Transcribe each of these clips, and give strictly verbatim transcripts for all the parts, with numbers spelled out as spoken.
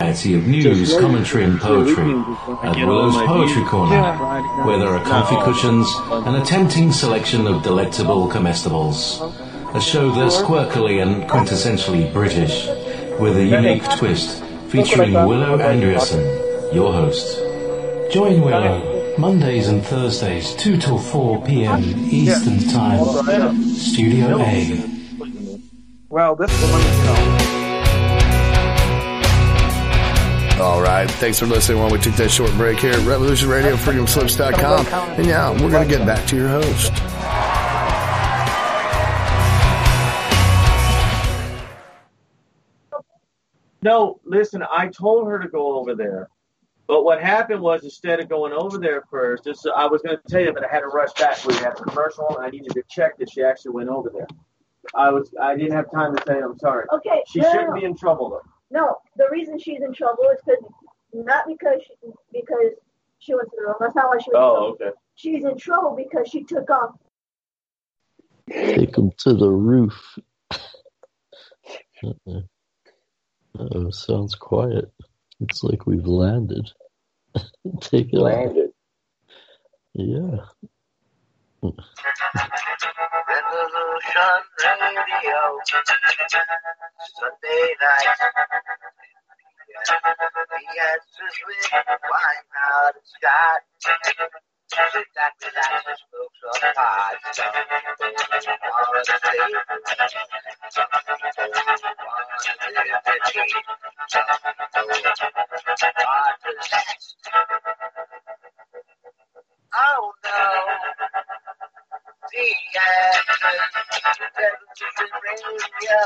variety of news, commentary and poetry at Willow's Poetry Corner, where there are comfy cushions and a tempting selection of delectable comestibles. A show that's quirkily and quintessentially British, with a unique twist, featuring Willow Andreasen, your host. Join Willow Mondays and Thursdays, two till four p.m. Eastern Time, Studio A. Well, this one, you know. All right, thanks for listening while we take that short break here at Revolution Radio, freedom slips dot com. And yeah, we're going to get back to your host. No, listen, I told her to go over there. But what happened was, instead of going over there first, this, I was going to tell you, but I had to rush back. We had a commercial, and I needed to check that she actually went over there. I was, I didn't have time to say I'm sorry. Okay. She no, shouldn't no. be in trouble, though. No, the reason she's in trouble is because, not because she, because she went to the room. That's not why she was Oh, in trouble. okay. She's in trouble because she took off. Take them to the roof. Uh-uh. Oh, sounds quiet. It's like we've landed. Take it landed. Off. Yeah. Revolution Radio, Sunday night. The answers with wine out of Scott. Music that relaxes folks on high. All the same. Oh no. The answers, Revolution Radio.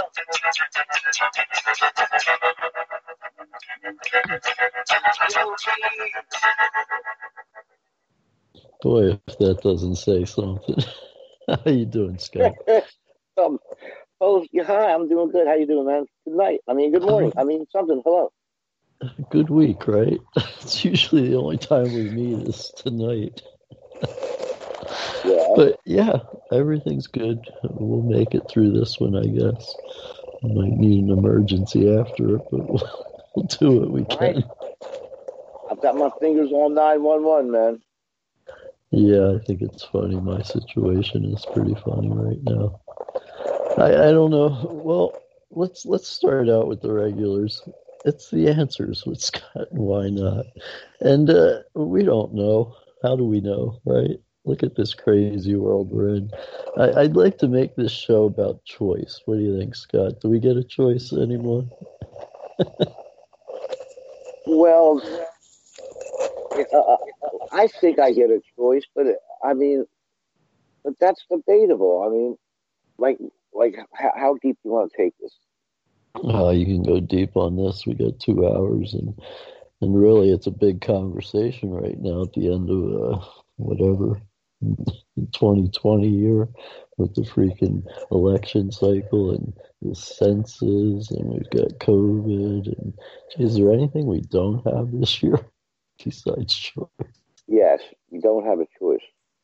Boy, if that doesn't say something. How you doing, Scott? um, oh, yeah, hi, I'm doing good. How you doing, man? Good night. I mean, good morning. I mean, something. Hello. Good week, right? It's usually the only time we meet is tonight. Yeah. But yeah, everything's good. We'll make it through this one, I guess. We might need an emergency after it, but we'll, we'll do what we can. Right. I've got my fingers on nine one one, man. Yeah, I think it's funny. My situation is pretty funny right now. I, I don't know. Well, let's let's start out with the regulars. It's the answers with Scott and Why Not. And uh, we don't know. How do we know, right? Look at this crazy world we're in. I, I'd like to make this show about choice. What do you think, Scott? Do we get a choice anymore? Well, uh, I think I get a choice, but I mean, but that's debatable. I mean, like, like how, how deep do you want to take this? Oh, you can go deep on this. We got two hours, and and really, it's a big conversation right now at the end of uh, whatever twenty twenty year with the freaking election cycle and the census, and we've got COVID. And is there anything we don't have this year besides choice? Yes, you don't have a choice.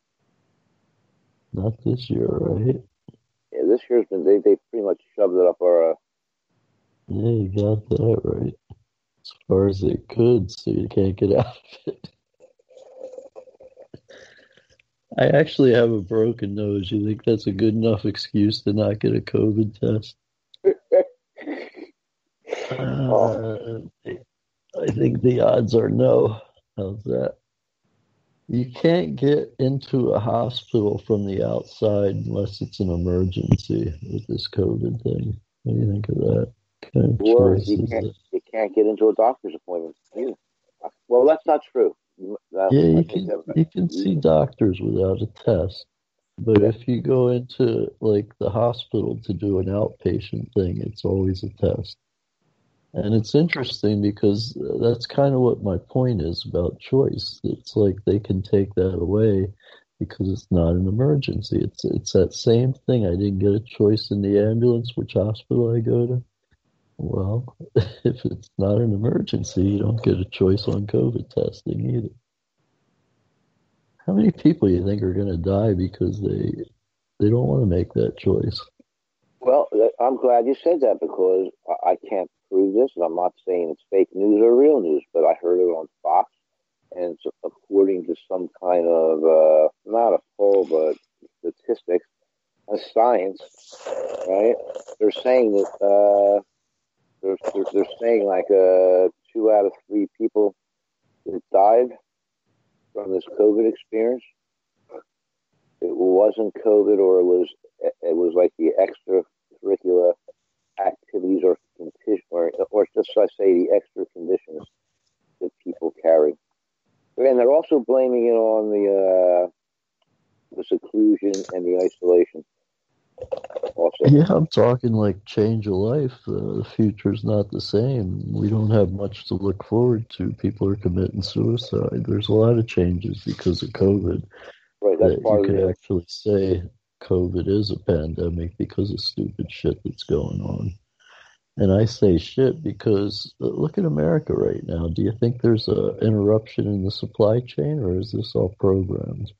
Not this year, right? Yeah, this year's been they they pretty much shoved it up our. Uh, Yeah, you got that right. As far as they could, so you can't get out of it. I actually have a broken nose. You think that's a good enough excuse to not get a COVID test? uh, I think the odds are no. How's that? You can't get into a hospital from the outside unless it's an emergency with this COVID thing. What do you think of that? Kind of or you can't, you can't get into a doctor's appointment either. Well, that's not true. That, yeah, you I can, that, you can see doctors without a test. But if you go into, like, the hospital to do an outpatient thing, it's always a test. And it's interesting because that's kind of what my point is about choice. It's like they can take that away because it's not an emergency. It's it's that same thing. I didn't get a choice in the ambulance which hospital I go to. Well, if it's not an emergency, you don't get a choice on COVID testing either. How many people do you think are going to die because they they don't want to make that choice? Well, I'm glad you said that because I can't prove this, and I'm not saying it's fake news or real news, but I heard it on Fox, and it's according to some kind of, uh, not a poll, but statistics, a science, right? They're saying that, uh, they're, they're, they're saying like uh, two out of three people that died from this COVID experience, it wasn't COVID, or it was it was like the extracurricular activities or or or just I say the extra conditions that people carry. And they're also blaming it on the uh, the seclusion and the isolation. Also. Yeah, I'm talking like change of life. Uh, the future's not the same. We don't have much to look forward to. People are committing suicide. There's a lot of changes because of COVID. Right, that's that part you of could it. actually say COVID is a pandemic because of stupid shit that's going on. And I say shit because uh, look at America right now. Do you think there's an interruption in the supply chain, or is this all programmed?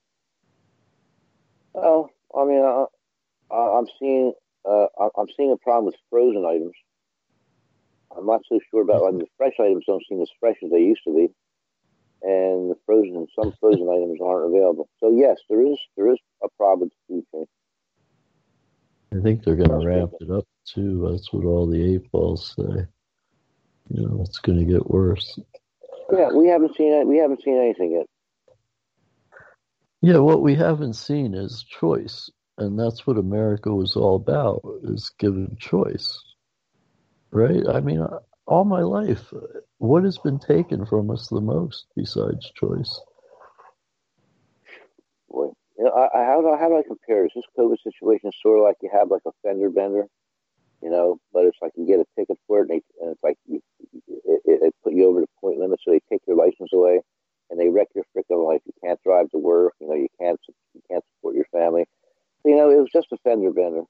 Well, I mean, uh, I'm seeing uh, I'm seeing a problem with frozen items. I'm not so sure about like the fresh items. Don't seem as fresh as they used to be, and the frozen some frozen items aren't available. So yes, there is there is a problem with the food chain. I think they're going to ramp it up too. That's what all the eight balls say. You know, it's going to get worse. Yeah, we haven't seen it. We haven't seen anything yet. Yeah, what we haven't seen is choice, and that's what America was all about: is giving choice. Right? I mean, all my life, what has been taken from us the most besides choice? Boy, you know, I, I, how do I, how do I compare this? This COVID situation is sort of like you have like a fender bender, you know, but it's like you get a ticket for it, and, they, and it's like you, it, it, it put you over the point limit, so they take your license away, and they wreck your freaking life. You can't drive to work, you know, you can't you can't support your family. So, you know, it was just a fender bender.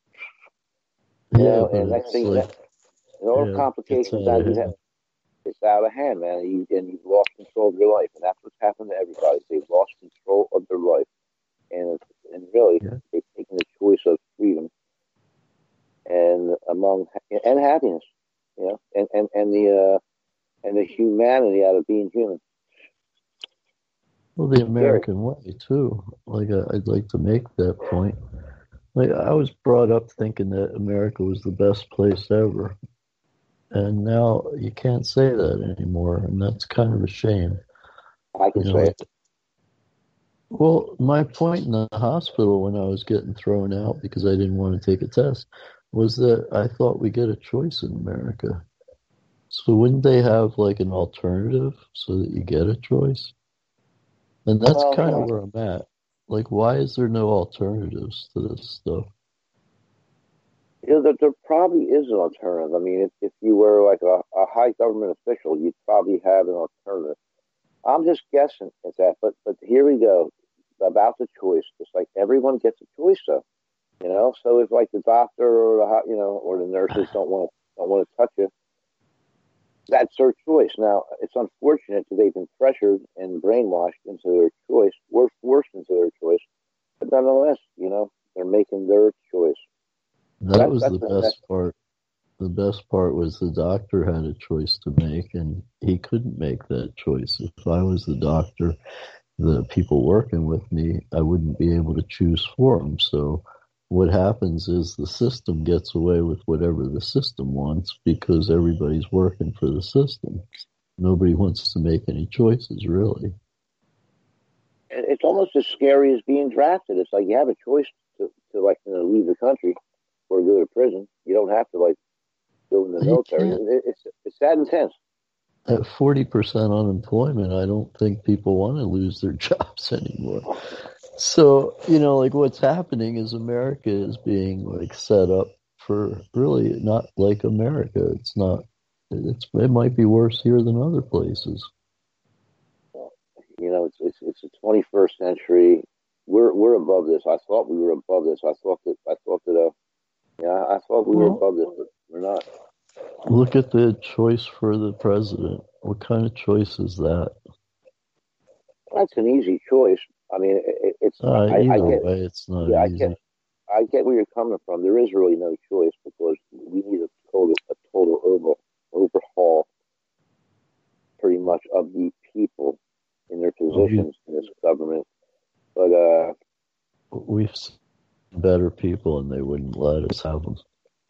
You yeah, know, but and next it's thing, like, that, and all yeah, the complications it's that out of you have. hand. It's out of hand, man, and, you, and you've lost control of your life, and that's what's happened to everybody. They've lost control of their life, and it's, and really, Yeah. they've taken the choice of freedom and among and happiness, you know, and and and the uh, and the humanity out of being human. Well, the American way too. Like I, I'd like to make that point. Like I was brought up thinking that America was the best place ever, and now you can't say that anymore, and that's kind of a shame. I can You know, say like, it. well, my point in the hospital when I was getting thrown out because I didn't want to take a test was that I thought we get a choice in America. So wouldn't they have like an alternative so that you get a choice? And that's Well, kind of where I'm at. Like, why is there no alternatives to this stuff? You know, there, there probably is an alternative. I mean, if, if you were like a, a high government official, you'd probably have an alternative. I'm just guessing at that, but but here we go about the choice. It's like everyone gets a choice, though. You know, so if like the doctor or the you know or the nurses don't want to don't want to touch you, that's their choice. Now, it's unfortunate that they've been pressured and brainwashed into their choice. We're forced into their choice, but nonetheless, you know, they're making their choice. That That's- was that's the the best best- part. The best part was the doctor had a choice to make, and he couldn't make that choice. If I was the doctor, the people working with me, I wouldn't be able to choose for them. So what happens is the system gets away with whatever the system wants because everybody's working for the system. Nobody wants to make any choices, really. It's almost as scary as being drafted. It's like you have a choice to, to like you know, leave the country or go to prison. You don't have to like go in the You military. can't. It, it's it's that intense. At forty percent unemployment, I don't think people want to lose their jobs anymore. So, you know, like what's happening is America is being like set up for really not like America. It's not, it's, it might be worse here than other places. You know, it's it's it's the twenty-first century. We're we're above this. I thought we were above this. I thought that I thought that uh, yeah, I thought we were Well, above this, but we're not. Look at the choice for the president. What kind of choice is that? That's an easy choice. I mean, it, it's Uh, I, either I get way, it's not yeah, I easy. get I get where you're coming from. There is really no choice because we need a total a total over overhaul pretty much of the people in their positions in this government. But uh, we've seen better people, and they wouldn't let us have them.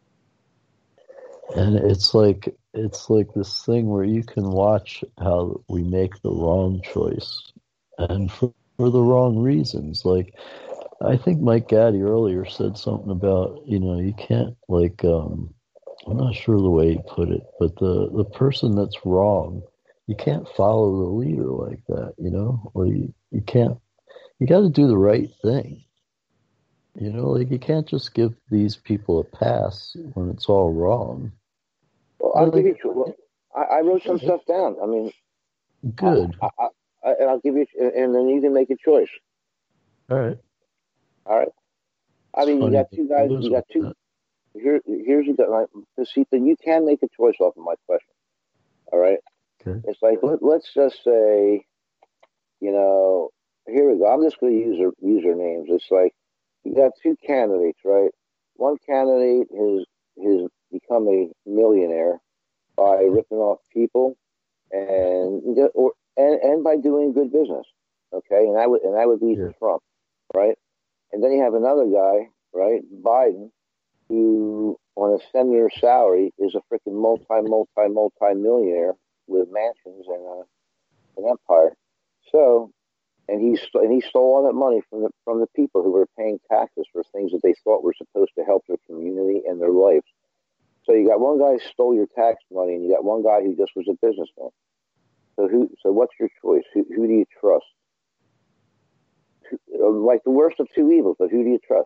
And it's like it's like this thing where you can watch how we make the wrong choice, and for, for the wrong reasons. Like, I think Mike Gaddy earlier said something about, you know, you can't, like, um, I'm not sure the way he put it, but the, the person that's wrong, you can't follow the leader like that, you know? Or you, you can't, you got to do the right thing. You know, like, you can't just give these people a pass when it's all wrong. Well, I'll give you, well, I, I wrote some stuff down. I mean, good. I, I, I, and I'll give you, and then you can make a choice. All right. All right. I It's mean, you funny got two guys, you got two. that. Here, here's the like, see, then you can make a choice off of my question. All right. Okay. It's like, let, let's just say, you know, here we go. I'm just going to use their usernames. It's like, you got two candidates, right? One candidate has has become a millionaire by ripping off people, and or and, and by doing good business. Okay, and that would and that would be Yeah. Trump, right? And then you have another guy, right, Biden, who on a seven-year salary is a freaking multi, multi, multi millionaire with mansions and uh, an empire. So. And he and he stole all that money from the from the people who were paying taxes for things that they thought were supposed to help their community and their lives. So you got one guy who stole your tax money, and you got one guy who just was a businessman. So who? So what's your choice? Who, who do you trust? Who, like the worst of two evils, but who do you trust?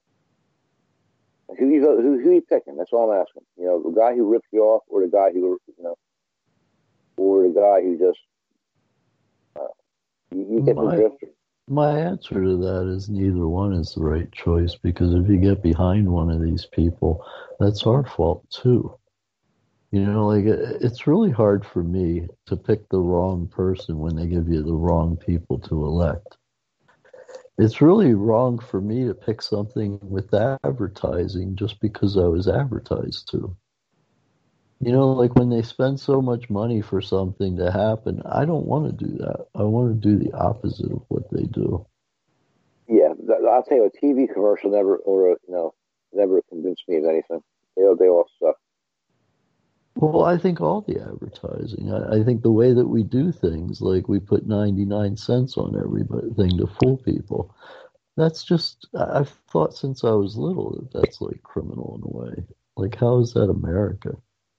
Who you who who you picking? That's all I'm asking. You know, the guy who ripped you off, or the guy who you know, or the guy who just. Uh, You, you get my, the drift. my answer to that is neither one is the right choice, because if you get behind one of these people, that's our fault too. You know, like, it, it's really hard for me to pick the wrong person when they give you the wrong people to elect. It's really wrong for me to pick something with advertising just because I was advertised to. You know, like when they spend so much money for something to happen, I don't want to do that. I want to do the opposite of what they do. Yeah, I'll tell you, a T V commercial never, or a, you know, never convinced me of anything. They they all suck. Well, I think all the advertising. I, I think the way that we do things, like we put ninety-nine cents on everything to fool people, that's just, I've thought since I was little that that's like criminal in a way. Like, how is that America?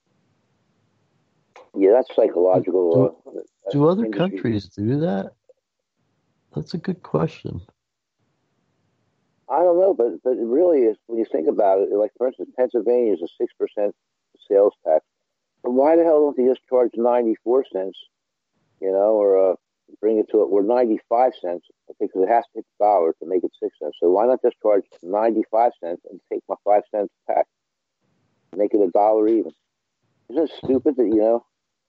Yeah, that's psychological. Do, uh, that's do other industry. countries do that? That's a good question. I don't know, but but it really is, when you think about it, like for instance, Pennsylvania is a six percent sales tax. But why the hell don't they just charge ninety-four cents, you know, or uh, bring it to it, or ninety-five cents, because it has to take a dollar to make it six cents. So why not just charge ninety-five cents and take my five cents tax, make it a dollar even? Isn't it stupid that, you know?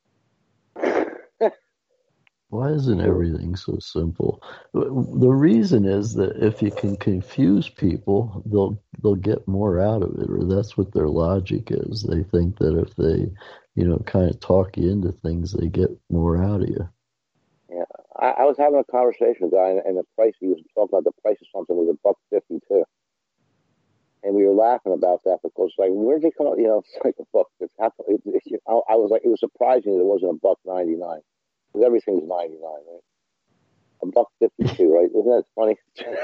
Why isn't everything so simple? The reason is that if you can confuse people, they'll they'll get more out of it, or that's what their logic is. They think that if they, you know, kind of talk you into things, they get more out of you. Yeah, I, I was having a conversation with a guy, and, and the price, he was talking about the price of something was a buck fifty too. And we were laughing about that because, like, where'd they come up? You know, it's like a buck fifty. I, I was like, it was surprising that it wasn't a buck ninety nine, because everything's ninety nine, right? A buck fifty two, right? Isn't that funny?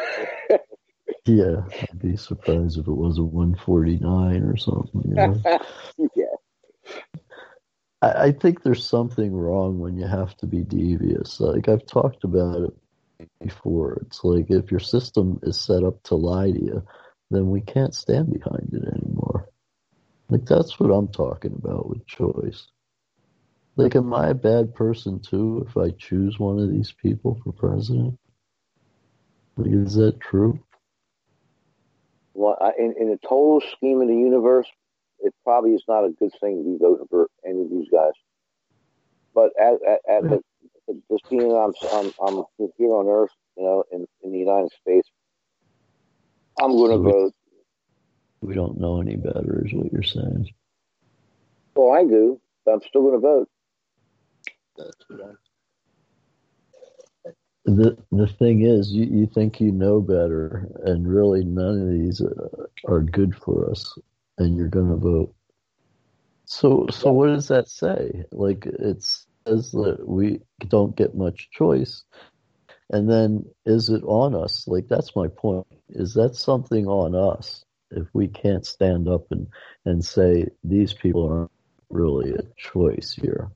Yeah, I'd be surprised if it was a one forty nine or something. You know? Yeah. I, I think there's something wrong when you have to be devious. Like, I've talked about it before. It's like if your system is set up to lie to you, then we can't stand behind it anymore. Like, that's what I'm talking about with choice. Like, am I a bad person too if I choose one of these people for president? Like, is that true? Well, in, in the total scheme of the universe, it probably is not a good thing to be voting for any of these guys. But at, at, at the, just being I'm, I'm, I'm here on Earth, you know, in, in the United States, I'm going to So we, vote. We don't know any better, is what you're saying. Well, I do, I'm still going to vote. The the thing is, you, you think you know better, and really none of these uh, are good for us, and you're going to vote. So so what does that say? Like, it says that we don't get much choice, and then is it on us? Like, that's my point. Is that something on us if we can't stand up and, and say these people aren't really a choice here?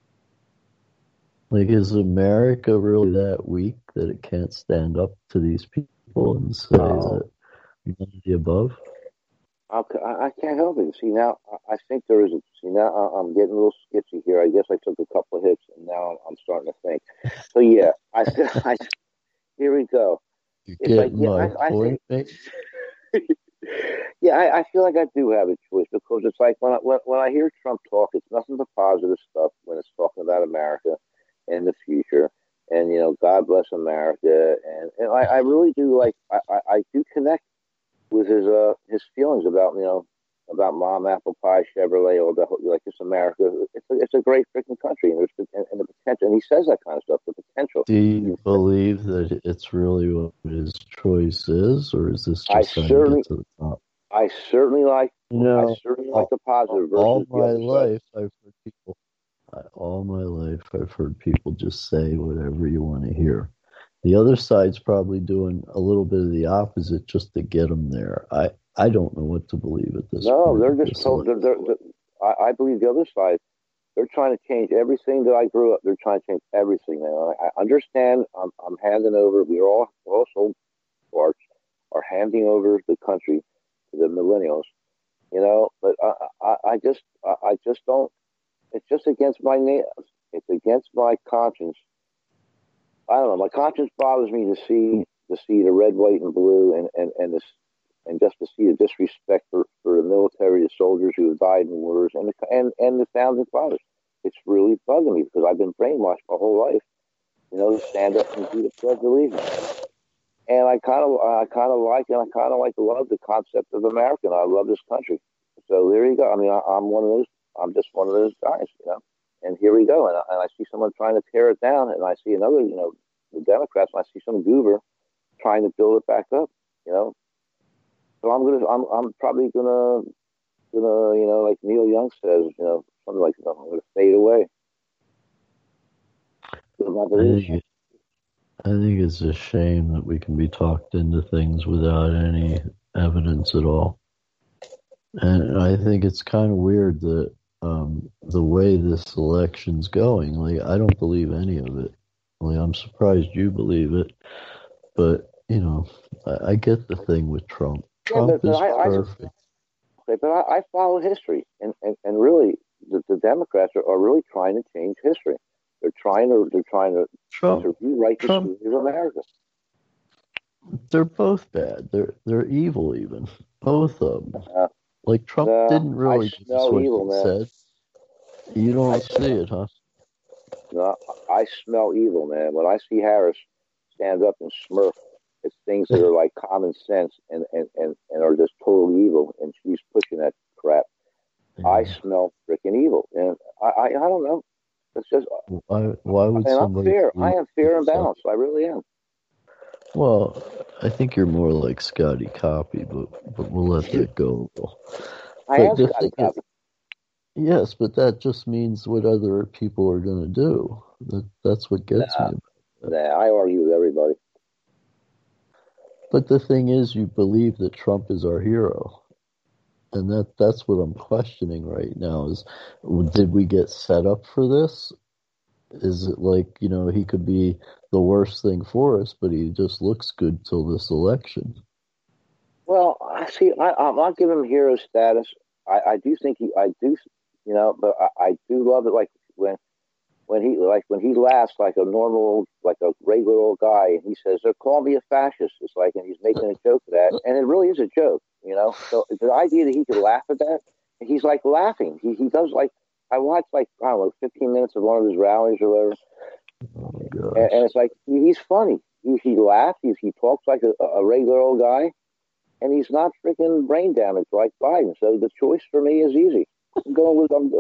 Like, is America really that weak that it can't stand up to these people and say Oh. that none of the above? Okay, I, I can't help it. See, now I I think there is a. See, now I- I'm getting a little sketchy here. I guess I took a couple of hits, and now I'm, I'm starting to think. So yeah, I, I here we go. You're It's like getting yeah, my I, I point, think mate? yeah, I, I feel like I do have a choice because it's like when I, when, when I hear Trump talk, it's nothing but positive stuff when it's talking about America and the future, and you know, God bless America, and, and I, I really do like I, I, I do connect with his uh his feelings about you know about Mom Apple Pie Chevrolet or the like this America. It's a, it's a great freaking country, and there's and, and the potential. And he says that kind of stuff. The potential. Do you believe that it's really what his choice is, or is this I just how you certainly, get to the top? I certainly like. You I know, certainly like all, the positive all versus the my other side. life, I've heard people. I- All my life, I've heard people just say whatever you want to hear. The other side's probably doing a little bit of the opposite just to get them there. I, I don't know what to believe at this No, point. they're with just this told. They're, election. they're, they're, I, I believe the other side. They're trying to change everything that I grew up. They're trying to change everything now. I, I understand. I'm, I'm handing over. We're all also parts are handing over the country to the millennials. You know, but I, I, I just, I, I just don't. It's just against my nails. It's against my conscience. I don't know. My conscience bothers me to see to see the red, white, and blue, and and and this, and just to see the disrespect for, for the military, the soldiers who have died in wars, and the and and the founding fathers. It's really bugging me because I've been brainwashed my whole life. You know, to stand up and do the Pledge of Allegiance. And I kind of, I kind of like, and I kind of like love the concept of America. And I love this country. So there you go. I mean, I, I'm one of those. I'm just one of those guys, you know. And here we go. And I, and I see someone trying to tear it down, and I see another, you know, the Democrats. And I see some goober trying to build it back up, you know. So I'm gonna, I'm, I'm probably gonna, gonna, you know, like Neil Young says, you know, something like, you know, I'm gonna fade away. I think, it, I think it's a shame that we can be talked into things without any evidence at all. And I think it's kind of weird that um, the way this election's going, like, I don't believe any of it. Like, I'm surprised you believe it. But, you know, I, I get the thing with Trump. Trump yeah, but, but is I, perfect. I, but I, I follow history, and, and, and really, the, the Democrats are, are really trying to change history. They're trying to they're trying to, Trump, to rewrite the Trump, story of America. They're both bad. They're they're evil, even both of them. Uh, Like Trump uh, didn't really I give us smell what evil, he man. said. You don't I see smell, it, huh? no, I smell evil, man. When I see Harris stand up and smirk at things that are like common sense and, and, and, and are just totally evil, and she's pushing that crap, Yeah. I smell freaking evil. And I, I, I don't know. It's just, Why why would and I'm somebody fair. I believe am fair and stuff? balanced. I really am. Well, I think you're more like Scotty Copy, but but we'll let that go. I But am the Scotty thing is, Copy. yes, but that just means what other people are going to do. That that's what gets Nah, me. nah, I argue with everybody. But the thing is, you believe that Trump is our hero. And that that's what I'm questioning right now is, did we get set up for this? Is it like, you know, he could be the worst thing for us, but he just looks good till this election? Well, I see. I, I'm not giving him hero status. I, I do think he. I do, you know, but I, I do love it. Like when, when he, like when he laughs like a normal, like a regular old guy, and he says, "They're calling me a fascist." It's like, and he's making a joke of that, and it really is a joke, you know. So the idea that he could laugh at that, he's like laughing. He he does like. I watched like I don't know, fifteen minutes of one of his rallies or whatever, Oh, and, gosh. and it's like he's funny. He he laughs. He he talks like a, a regular old guy. And he's not freaking brain damaged like Biden. So the choice for me is easy. I'm going with I'm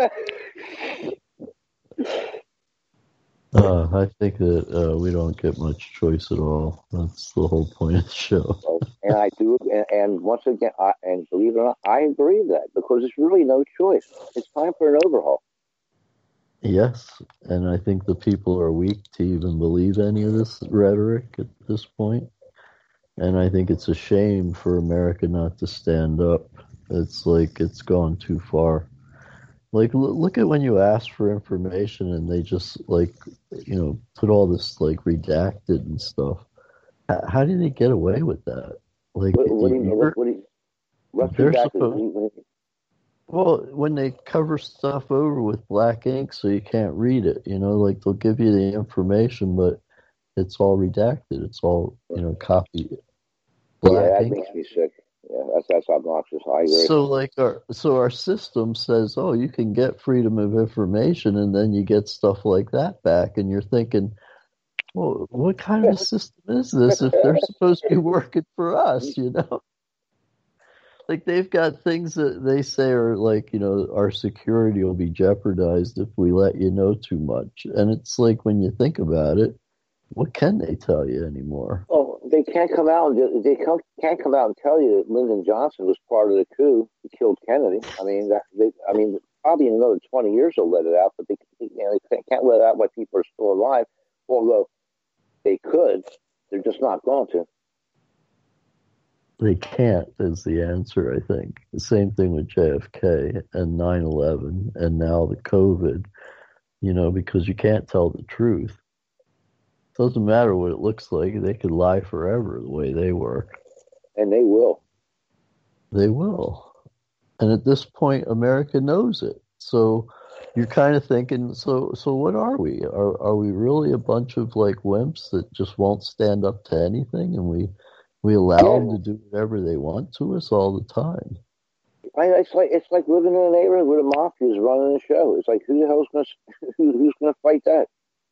Uh, I think that uh, we don't get much choice at all. That's the whole point of the show. And I do, and, and once again, I, and believe it or not, I agree with that because there's really no choice. It's time for an overhaul. Yes, and I think the people are weak to even believe any of this rhetoric at this point. And I think it's a shame for America not to stand up. It's like it's gone too far. Like, look at when you ask for information and they just, like, you know, put all this, like, redacted and stuff. How did they get away with that? Like, what, what do you mean? What, what do you, what's redacted? Supposed, well, when they cover stuff over with black ink so you can't read it, you know, like, they'll give you the information, but it's all redacted. It's all, you know, copied. Black yeah, that ink. Makes me sick. Yeah, that's that's obnoxious. I agree. So like our so our system says, oh, you can get freedom of information, and then you get stuff like that back, and you're thinking, well, what kind of a system is this if they're supposed to be working for us, you know? Like they've got things that they say are like, you know, our security will be jeopardized if we let you know too much, and it's like when you think about it, what can they tell you anymore? Oh, they can't come out and they can't come out and tell you that Lyndon Johnson was part of the coup who killed Kennedy. I mean, that, they, I mean, probably in another twenty years they'll let it out, but they, you know, they can't let it out while people are still alive. Although they could, they're just not going to. They can't is the answer, I think. The same thing with J F K and nine eleven and now the COVID. You know, because you can't tell the truth. Doesn't matter what it looks like. They could lie forever the way they work. And they will. They will. And at this point, America knows it. So you're kind of thinking, so so what are we? Are are we really a bunch of like wimps that just won't stand up to anything, and we we allow yeah. them to do whatever they want to us all the time? I, it's like it's like living in a neighborhood where the mafia is running the show. It's like who the hell's going to who, who's going to fight that?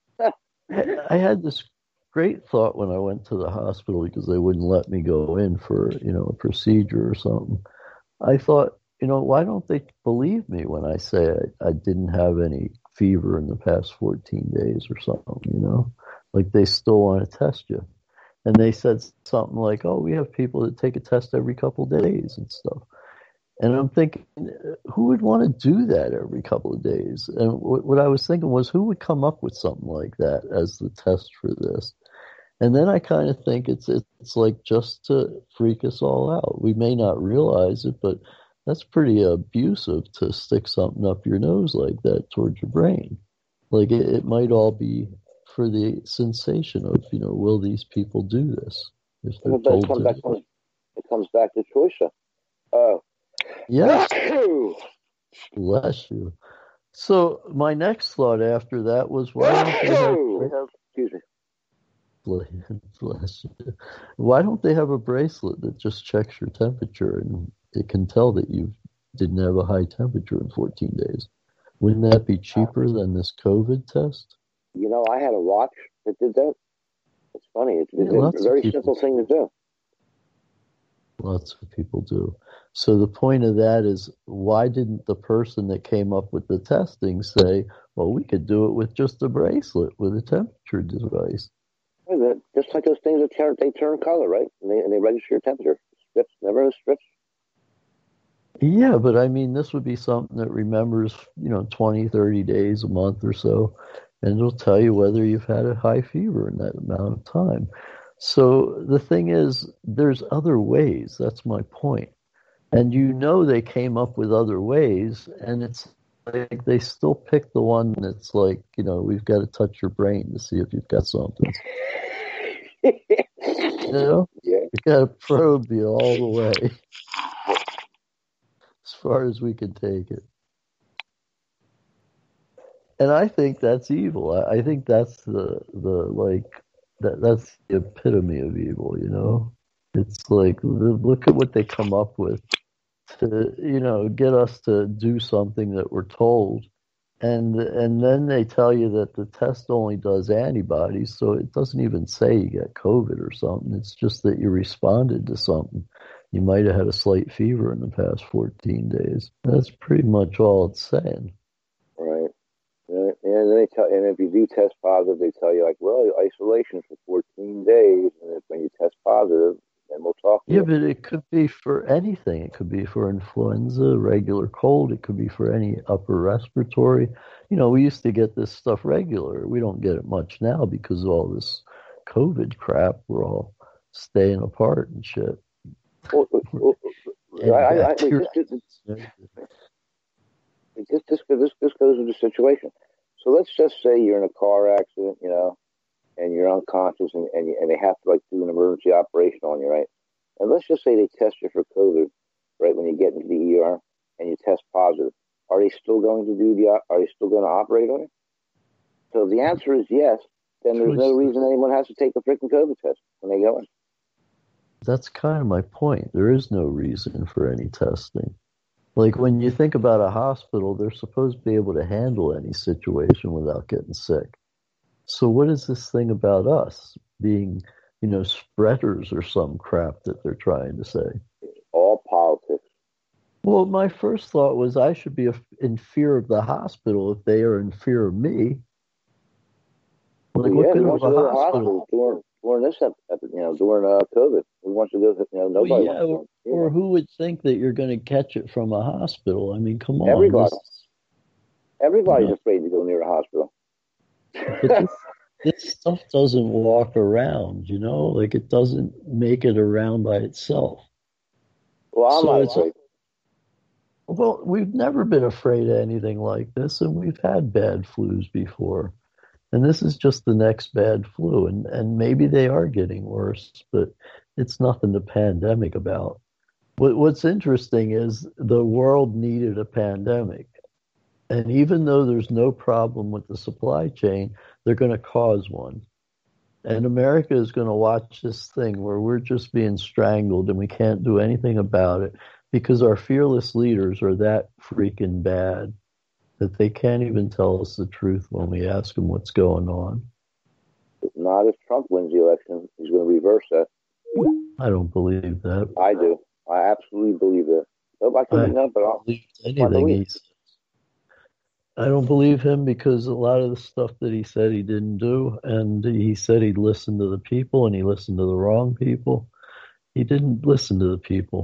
I had this great thought when I went to the hospital because they wouldn't let me go in for, you know, a procedure or something. I thought, you know, why don't they believe me when I say I, I didn't have any fever in the past fourteen days or something, you know? Like they still want to test you. And they said something like, oh, we have people that take a test every couple of days and stuff. And I'm thinking, who would want to do that every couple of days? And what I was thinking was, who would come up with something like that as the test for this? And then I kind of think it's it's like just to freak us all out. We may not realize it, but that's pretty abusive to stick something up your nose like that towards your brain. Like it, it might all be for the sensation of, you know, will these people do this? If they're well, told it, comes to. Back, it comes back to choice. Uh, Yes. Bless you. So my next thought after that was, why don't they have? Excuse me. Bless you. Why don't they have a bracelet that just checks your temperature and it can tell that you didn't have a high temperature in fourteen days? Wouldn't that be cheaper than this COVID test? You know, I had a watch that did that. It's funny. It's, yeah, it's a very simple thing to do. Lots of people do. So the point of that is, why didn't the person that came up with the testing say, well, we could do it with just a bracelet with a temperature device? Just like those things that turn, they turn color, right? And they, and they register your temperature. Strips, never a strips. Yeah, but I mean, this would be something that remembers, you know, twenty, thirty days, a month or so, and it'll tell you whether you've had a high fever in that amount of time. So the thing is, there's other ways. That's my point. And you know they came up with other ways, and it's like they still pick the one that's like, you know, we've got to touch your brain to see if you've got something. You know? Yeah. We got to probe you all the way. As far as we can take it. And I think that's evil. I, I think that's the, the like, that that's the epitome of evil, you know? It's like, look at what they come up with to, you know, get us to do something that we're told. And and then they tell you that the test only does antibodies, so it doesn't even say you get COVID or something. It's just that you responded to something. You might have had a slight fever in the past fourteen days. That's pretty much all it's saying. Right. And then they tell, and if you do test positive, they tell you like, well, isolation for fourteen days, and if when you test positive, then we'll talk to Yeah, you. but it could be for anything. It could be for influenza, regular cold. It could be for any upper respiratory. You know, we used to get this stuff regular. We don't get it much now because of all this COVID crap. We're all staying apart and shit. Well, well, And I, I, I, bacteria. this, this, this, this, this, this goes into the situation. So let's just say you're in a car accident, you know, and you're unconscious, and, and, you, and they have to like do an emergency operation on you, right? And let's just say they test you for COVID, right, when you get into the E R and you test positive. Are they still going to do the? Are they still going to operate on you? So if the answer is yes, then there's no reason anyone has to take a freaking COVID test when they go in. That's kind of my point. There is no reason for any testing. Like when you think about a hospital, they're supposed to be able to handle any situation without getting sick. So what is this thing about us being, you know, spreaders or some crap that they're trying to say? It's all politics. Well, my first thought was I should be in fear of the hospital if they are in fear of me. Like, Well, what yeah, good we of want a to go to the hospital? hospital during, during this, epi- you know, during uh, COVID. We want to go. You know, nobody. Well, yeah, wants to or, or who would think that you're going to catch it from a hospital? I mean, come on. Everybody. This, Everybody's No. afraid to go near a hospital. but this, this stuff doesn't walk around, you know? Like, it doesn't make it around by itself. Well, I'm So not it's- afraid. Well, we've never been afraid of anything like this, and we've had bad flus before. And this is just the next bad flu, and, and maybe they are getting worse, but it's nothing to pandemic about. What, what's interesting is the world needed a pandemic. And even though there's no problem with the supply chain, they're going to cause one. And America is going to watch this thing where we're just being strangled and we can't do anything about it because our fearless leaders are that freaking bad that they can't even tell us the truth when we ask them what's going on. Not if Trump wins the election. He's going to reverse that. I don't believe that. I do. I absolutely believe that. No, I I couldn't know, but don't I'll, believe anything he says. I don't believe him because a lot of the stuff that he said he didn't do, and he said he'd listen to the people, and he listened to the wrong people. He didn't listen to the people.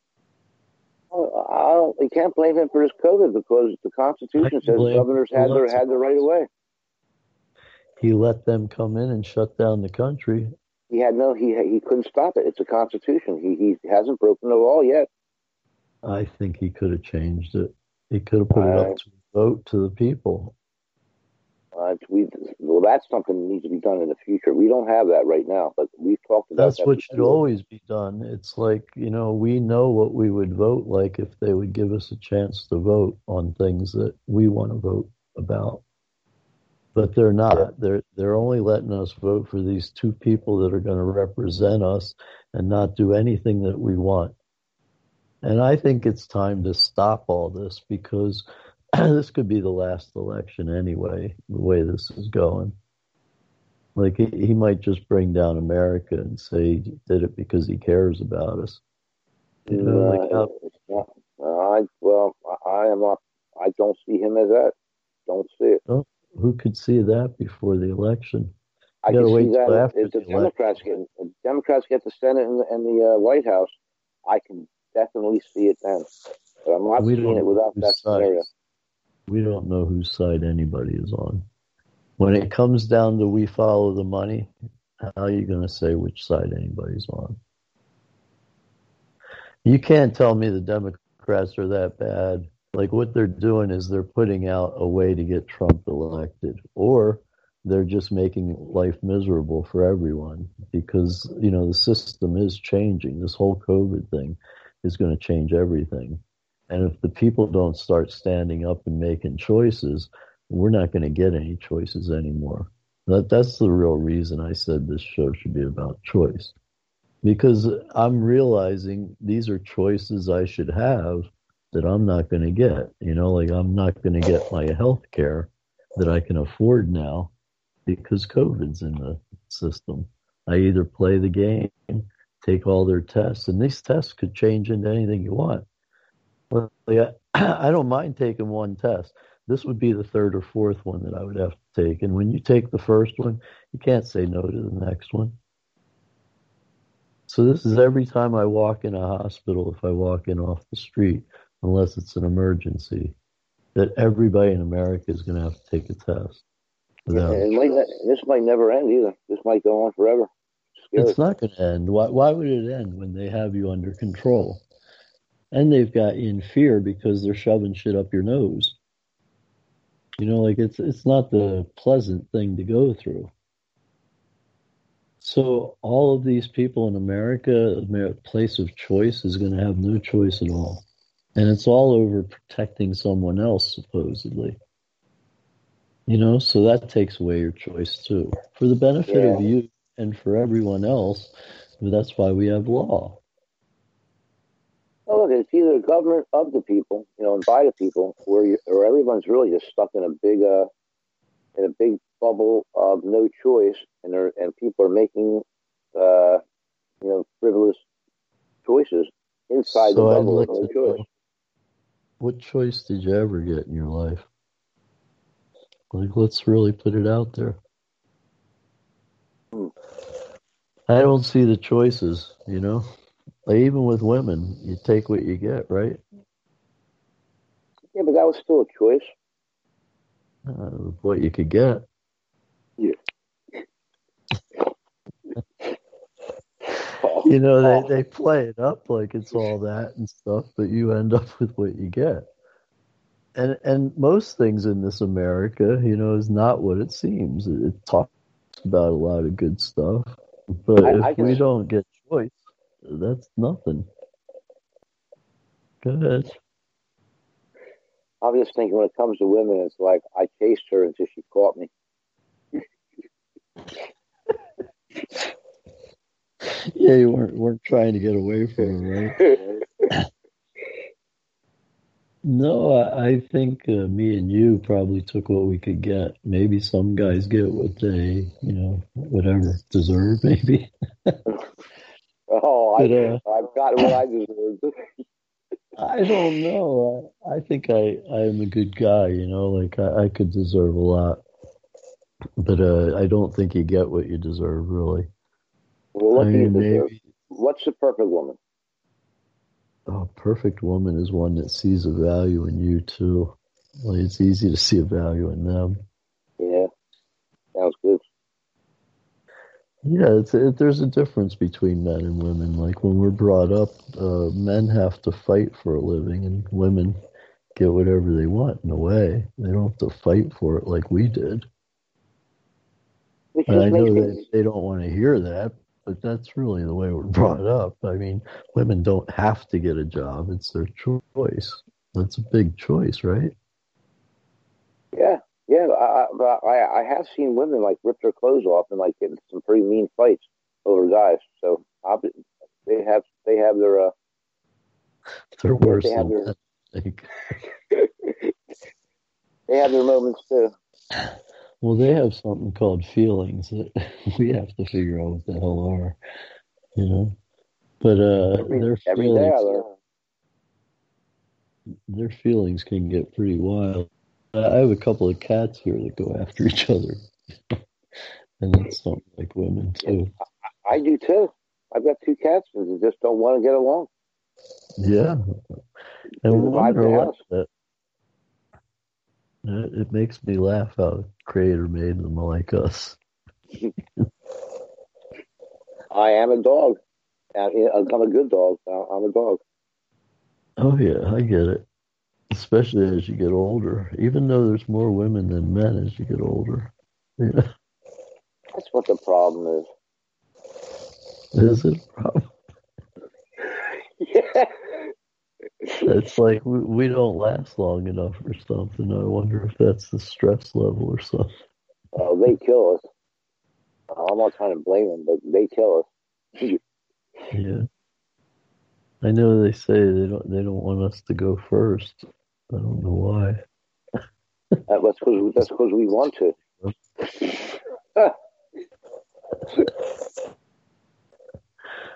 I don't. You can't blame him for his COVID because the Constitution says governors had their had the right of way. He let them come in and shut down the country. He had no. He he couldn't stop it. It's a Constitution. He he hasn't broken the law yet. I think he could have changed it. He could have put it up to vote to the people. Uh, we well, that's something that needs to be done in the future. We don't have that right now, but we've talked about That's that what should before. always be done. It's like, you know, we know what we would vote like if they would give us a chance to vote on things that we want to vote about. But they're not. They're they're only letting us vote for these two people that are going to represent us and not do anything that we want. And I think it's time to stop all this because this could be the last election anyway, the way this is going. Like, he, he might just bring down America and say he did it because he cares about us. You know, No, like how, it's not. Uh, I well, I, I am not. I don't see him as that. Don't see it. oh, who could see that before the election? I You can gotta see wait till that after if the the Democrats get if Democrats get the Senate and the, and the uh, White House, I can definitely see it then. But I'm not We seeing don't it know without whose that side. scenario. We don't know whose side anybody is on. When it comes down to we follow the money, how are you going to say which side anybody's on? You can't tell me the Democrats are that bad. Like, what they're doing is they're putting out a way to get Trump elected, or they're just making life miserable for everyone because, you know, the system is changing. This whole COVID thing is going to change everything. And if the people don't start standing up and making choices, we're not going to get any choices anymore. That that's the real reason I said this show should be about choice. Because I'm realizing these are choices I should have that I'm not going to get. You know, like I'm not going to get my health care that I can afford now because COVID's in the system. I either play the game, take all their tests, and these tests could change into anything you want. Well, yeah, I don't mind taking one test. This would be the third or fourth one that I would have to take. And when you take the first one, you can't say no to the next one. So this is every time I walk in a hospital, if I walk in off the street, unless it's an emergency, that everybody in America is going to have to take a test. Yeah, it might not, this might never end either. This might go on forever. It's, it's not going to end. Why, why would it end when they have you under control? And they've got you in fear because they're shoving shit up your nose. You know, like it's it's not the pleasant thing to go through. So all of these people in America, their place of choice is going to have no choice at all. And it's all over protecting someone else, supposedly. You know, so that takes away your choice, too. For the benefit yeah. of you and for everyone else, that's why we have law. Oh, look, it's either the government of the people, you know, and by the people, where you, or everyone's really just stuck in a big, uh, in a big bubble of no choice, and there, and people are making, uh, you know, frivolous choices inside so the bubble like of no choice. Know, what choice did you ever get in your life? Like, let's really put it out there. Hmm. I don't see the choices, you know. Like even with women, you take what you get, right? Yeah, but that was still a choice. Uh, what you could get. Yeah. You know, they, they play it up like it's all that and stuff, but you end up with what you get. And and most things in this America, you know, is not what it seems. It, it talks about a lot of good stuff, but I, if I we don't get choice, that's nothing. Go ahead. I'm just thinking when it comes to women, it's like I chased her until she caught me. Yeah, you weren't weren't trying to get away from her, right? No, I, I think uh, me and you probably took what we could get. Maybe some guys get what they, you know, whatever, deserve, maybe. Oh, but, uh, I, I've got what I deserve. I don't know. I, I think I, I'm a good guy, you know, like I, I could deserve a lot. But uh, I don't think you get what you deserve, really. Well, what I do you deserve? Maybe, what's the perfect woman? A perfect woman is one that sees a value in you, too. Like, it's easy to see a value in them. Yeah, sounds good. Yeah, it's, it, there's a difference between men and women. Like, when we're brought up, uh, men have to fight for a living, and women get whatever they want, in a way. They don't have to fight for it like we did. And I know that they don't want to hear that, but that's really the way we're brought up. I mean, women don't have to get a job. It's their choice. That's a big choice, right? Yeah, yeah. I, I, I have seen women, like, rip their clothes off and, like, get in some pretty mean fights over guys. So I'll, they have they have their... Uh, They're worse they have than their, I think. They have their moments, too. Well, they have something called feelings that we have to figure out what the hell are, you know. But uh, every, their every feelings, their feelings can get pretty wild. I have a couple of cats here that go after each other, and it's something like women too. I, I do too. I've got two cats and they just don't want to get along. Yeah, and women are like that. It makes me laugh how the Creator made them like us. I am a dog. I'm a good dog. I'm a dog. Oh, yeah, I get it. Especially as you get older. Even though there's more women than men as you get older. Yeah. That's what the problem is. Is it a problem? Yeah. It's like we, we don't last long enough or something. I wonder if that's the stress level or something. Oh, they kill us. I'm not trying to blame them, but they kill us. Yeah. I know they say they don't they don't want us to go first. I don't know why. That's because that's because we want to. I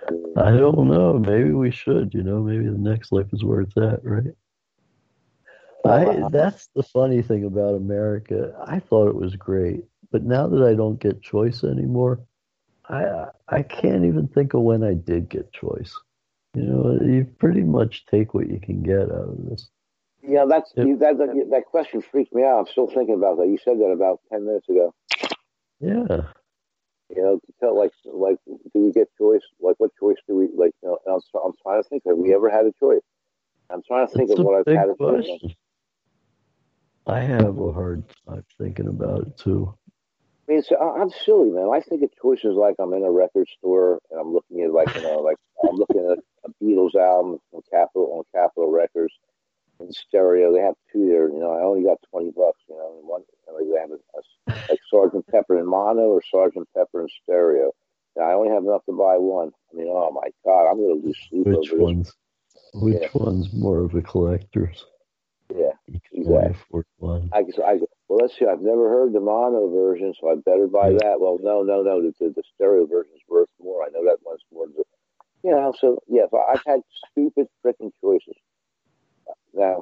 I don't know. Maybe we should. You know, maybe the next life is where it's at, right? I. That's the funny thing about America. I thought it was great, but now that I don't get choice anymore, I I can't even think of when I did get choice. You know, you pretty much take what you can get out of this. Yeah, that's It, you, that, that that question freaked me out. I'm still thinking about that. You said that about ten minutes ago. yeah. You know, to tell like like do we get choice? Like what choice do we like? You know, and I'm I'm trying to think. Have we ever had a choice? I'm trying to think It's of a what I've big had a choice. question. I have a hard time thinking about it too. I mean, it's, I- I'm silly, man. I think of choices like I'm in a record store and I'm looking at like you know, like I'm looking at a Beatles album on Capitol on Capitol Records in stereo. They have two there. You know, I only got twenty bucks. You know, and one like they have a, a, like Sergeant Pepper in mono or Sergeant Pepper in stereo. And I only have enough to buy one. I mean, oh my God, I'm going to lose sleep Which over one's which Yeah. one's more of a collector's? this. Yeah, You can only exactly. afford one. I guess I well, let's see. I've never heard the mono version, so I better buy Yeah. that. Well, no, no, no. The, the, the stereo version is worth more. I know that one's more. than the- You know, so yeah, but I've had stupid freaking choices. Now,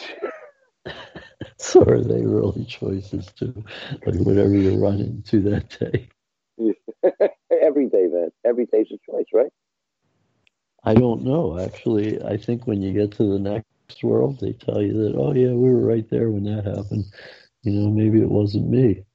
So are they really choices too? Like whatever you run into that day. every day, man, every day's a choice, right? I don't know. Actually, I think when you get to the next world, they tell you that, oh yeah, we were right there when that happened. You know, maybe it wasn't me.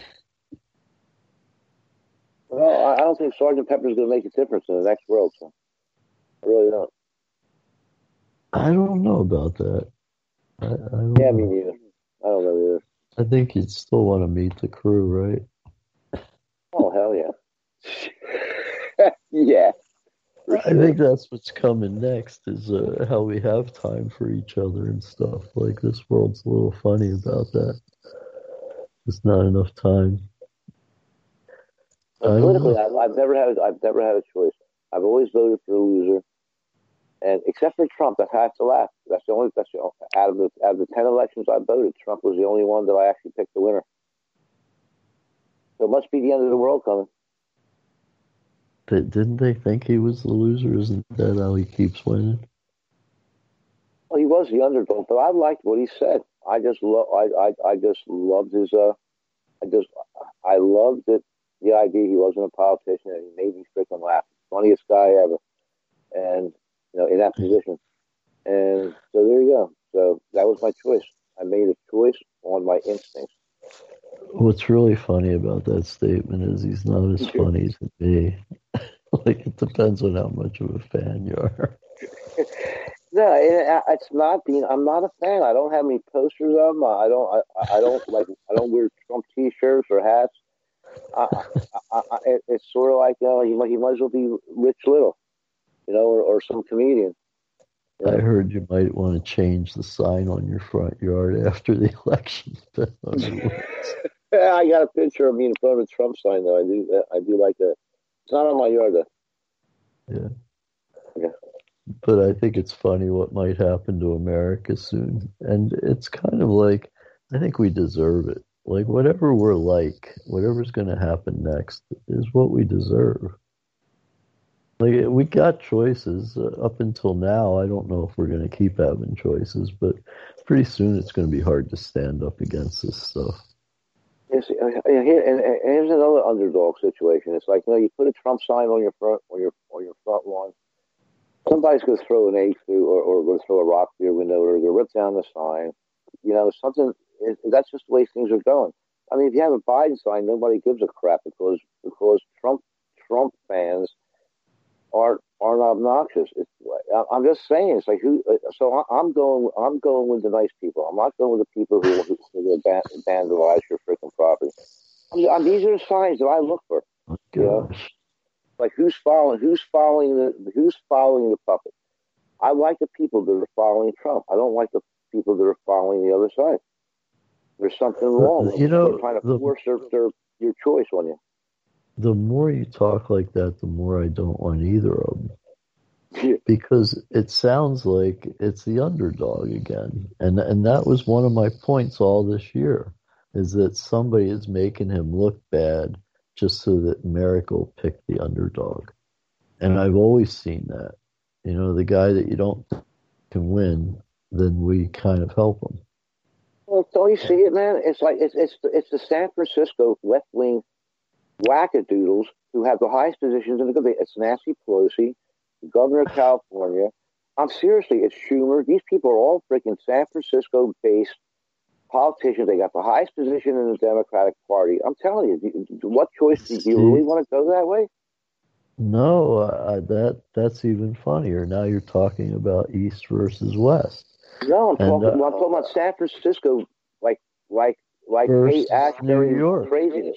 Well, I I don't think Sergeant Pepper's going to make a difference in the next world. So I really don't. I don't know about that. I, I don't Yeah, me know. neither. I don't know either. I think you'd still want to meet the crew, right? Oh hell yeah, yeah, for I sure. think that's what's coming next is uh, how we have time for each other and stuff. Like this world's a little funny about that. There's not enough time. I But don't politically, know. I've, I've never had I've never had a choice. I've always voted for a loser, and except for Trump, I have to laugh. That's the only that's the only, out of the out of the ten elections I voted, Trump was the only one that I actually picked the winner. So it must be the end of the world coming. But didn't they think he was the loser? Isn't that how he keeps winning? Well, he was the underdog, but I liked what he said. I just love I, I I just loved his uh I just I loved it the idea he wasn't a politician and he made me freaking laugh. Funniest guy ever. And you know, in that position. And so there you go. So that was my choice. I made a choice on my instincts. What's really funny about that statement is he's not as funny to me. Like it depends on how much of a fan you are. No, it, it's not being. I'm not a fan. I don't have any posters of him. I don't. I, I don't like. I don't wear Trump T-shirts or hats. I, I, I, it, it's sort of like you know, he might, he might as well be Rich Little, you know, or, or some comedian. You know? I heard you might want to change the sign on your front yard after the election. I got a picture of me in front of a Trump sign though. I do. I do like that. It's not on my yard though. Yeah. Yeah. But I think it's funny what might happen to America soon. And it's kind of like, I think we deserve it. Like, whatever we're like, whatever's going to happen next is what we deserve. Like, we got choices uh, up until now. I don't know if we're going to keep having choices, but pretty soon it's going to be hard to stand up against this stuff. Yes, here, and, and here's another underdog situation. It's like, you know, you put a Trump sign on your front, on your, on your front lawn. Somebody's going to throw an egg through, or, or going to throw a rock through your window, or going to rip down the sign. You know, something. It, that's just the way things are going. I mean, if you have a Biden sign, nobody gives a crap because because Trump Trump fans aren't aren't obnoxious. It's, I'm just saying, it's like who. So I'm going. I'm going with the nice people. I'm not going with the people who who, who vandalize your freaking property. I mean, these are the signs that I look for. Oh, you know? gosh. Like who's following? Who's following the? Who's following the puppet? I like the people that are following Trump. I don't like the people that are following the other side. There's something wrong. You know, They're trying to the, force their, their your choice on you. the more you talk like that, the more I don't want either of them. Yeah. Because it sounds like it's the underdog again. And and that was one of my points all this year, is that somebody is making him look bad just so that Merrick will pick the underdog. And I've always seen that. You know, the guy that you don't think can win, then we kind of help him. Well, don't you see it, man? It's like it's it's it's the San Francisco left wing wackadoodles who have the highest positions in the country. It's Nancy Pelosi, the governor of California. I'm seriously, it's Schumer. These people are all freaking San Francisco based politicians. They got the highest position in the Democratic Party. I'm telling you, what choice do you really want to go that way? No, uh, that that's even funnier. Now you're talking about East versus West. No, I'm and, talking. Uh, I'm talking about San Francisco, like like like versus Kate Ashbury New York. craziness.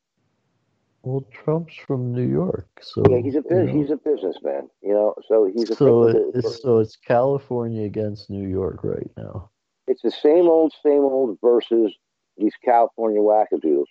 Well, Trump's from New York, so yeah, he's a you know. he's a businessman, you know. So he's a so it's so it's California against New York right now. It's the same old, same old versus these California wackadoodles.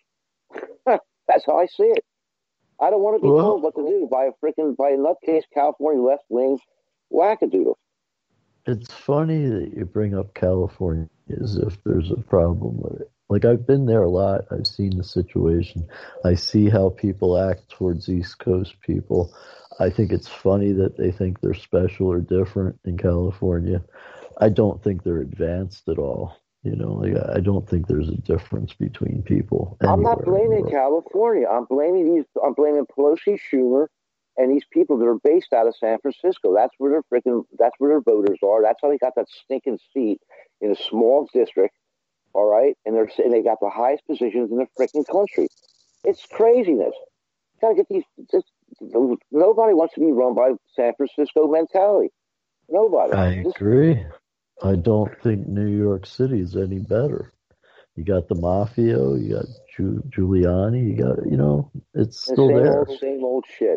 That's how I see it. I don't want to be well, told what to do by a freaking by a nutcase California left wing wackadoodle. It's funny that you bring up California as if there's a problem with it. Like, I've been there a lot. I've seen the situation. I see how people act towards East Coast people. I think it's funny that they think they're special or different in California. I don't think they're advanced at all. You know, like, I don't think there's a difference between people. I'm not blaming California. I'm blaming these. I'm blaming Pelosi, Schumer, and these people that are based out of San Francisco. That's where their freaking. That's where their voters are. That's how they got that stinking seat in a small district. All right, and they're and they got the highest positions in the freaking country. It's craziness. You gotta get these. Just, nobody wants to be run by San Francisco mentality. Nobody. I Just, agree. I don't think New York City is any better. You got the mafia, you got Giu- Giuliani, you got, you know, it's still same there. Old, same old shit.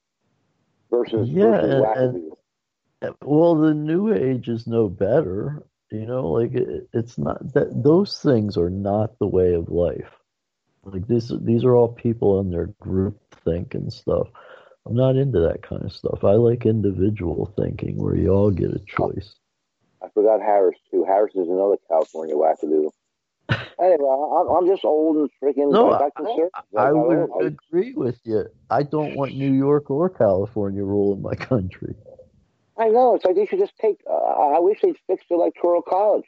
Versus, yeah, versus and, and well, the new age is no better. You know, like it, it's not that those things are not the way of life. Like this, these are all people on their group think and stuff. I'm not into that kind of stuff. I like individual thinking where you all get a choice. I forgot Harris too. Harris is another California wackadoodle. Anyway, I'm, I'm just old and freaking. No, I, I, I would I, agree with you. I don't want New York or California ruling my country. I know. It's like they should just take. Uh, I wish they'd fix the electoral college.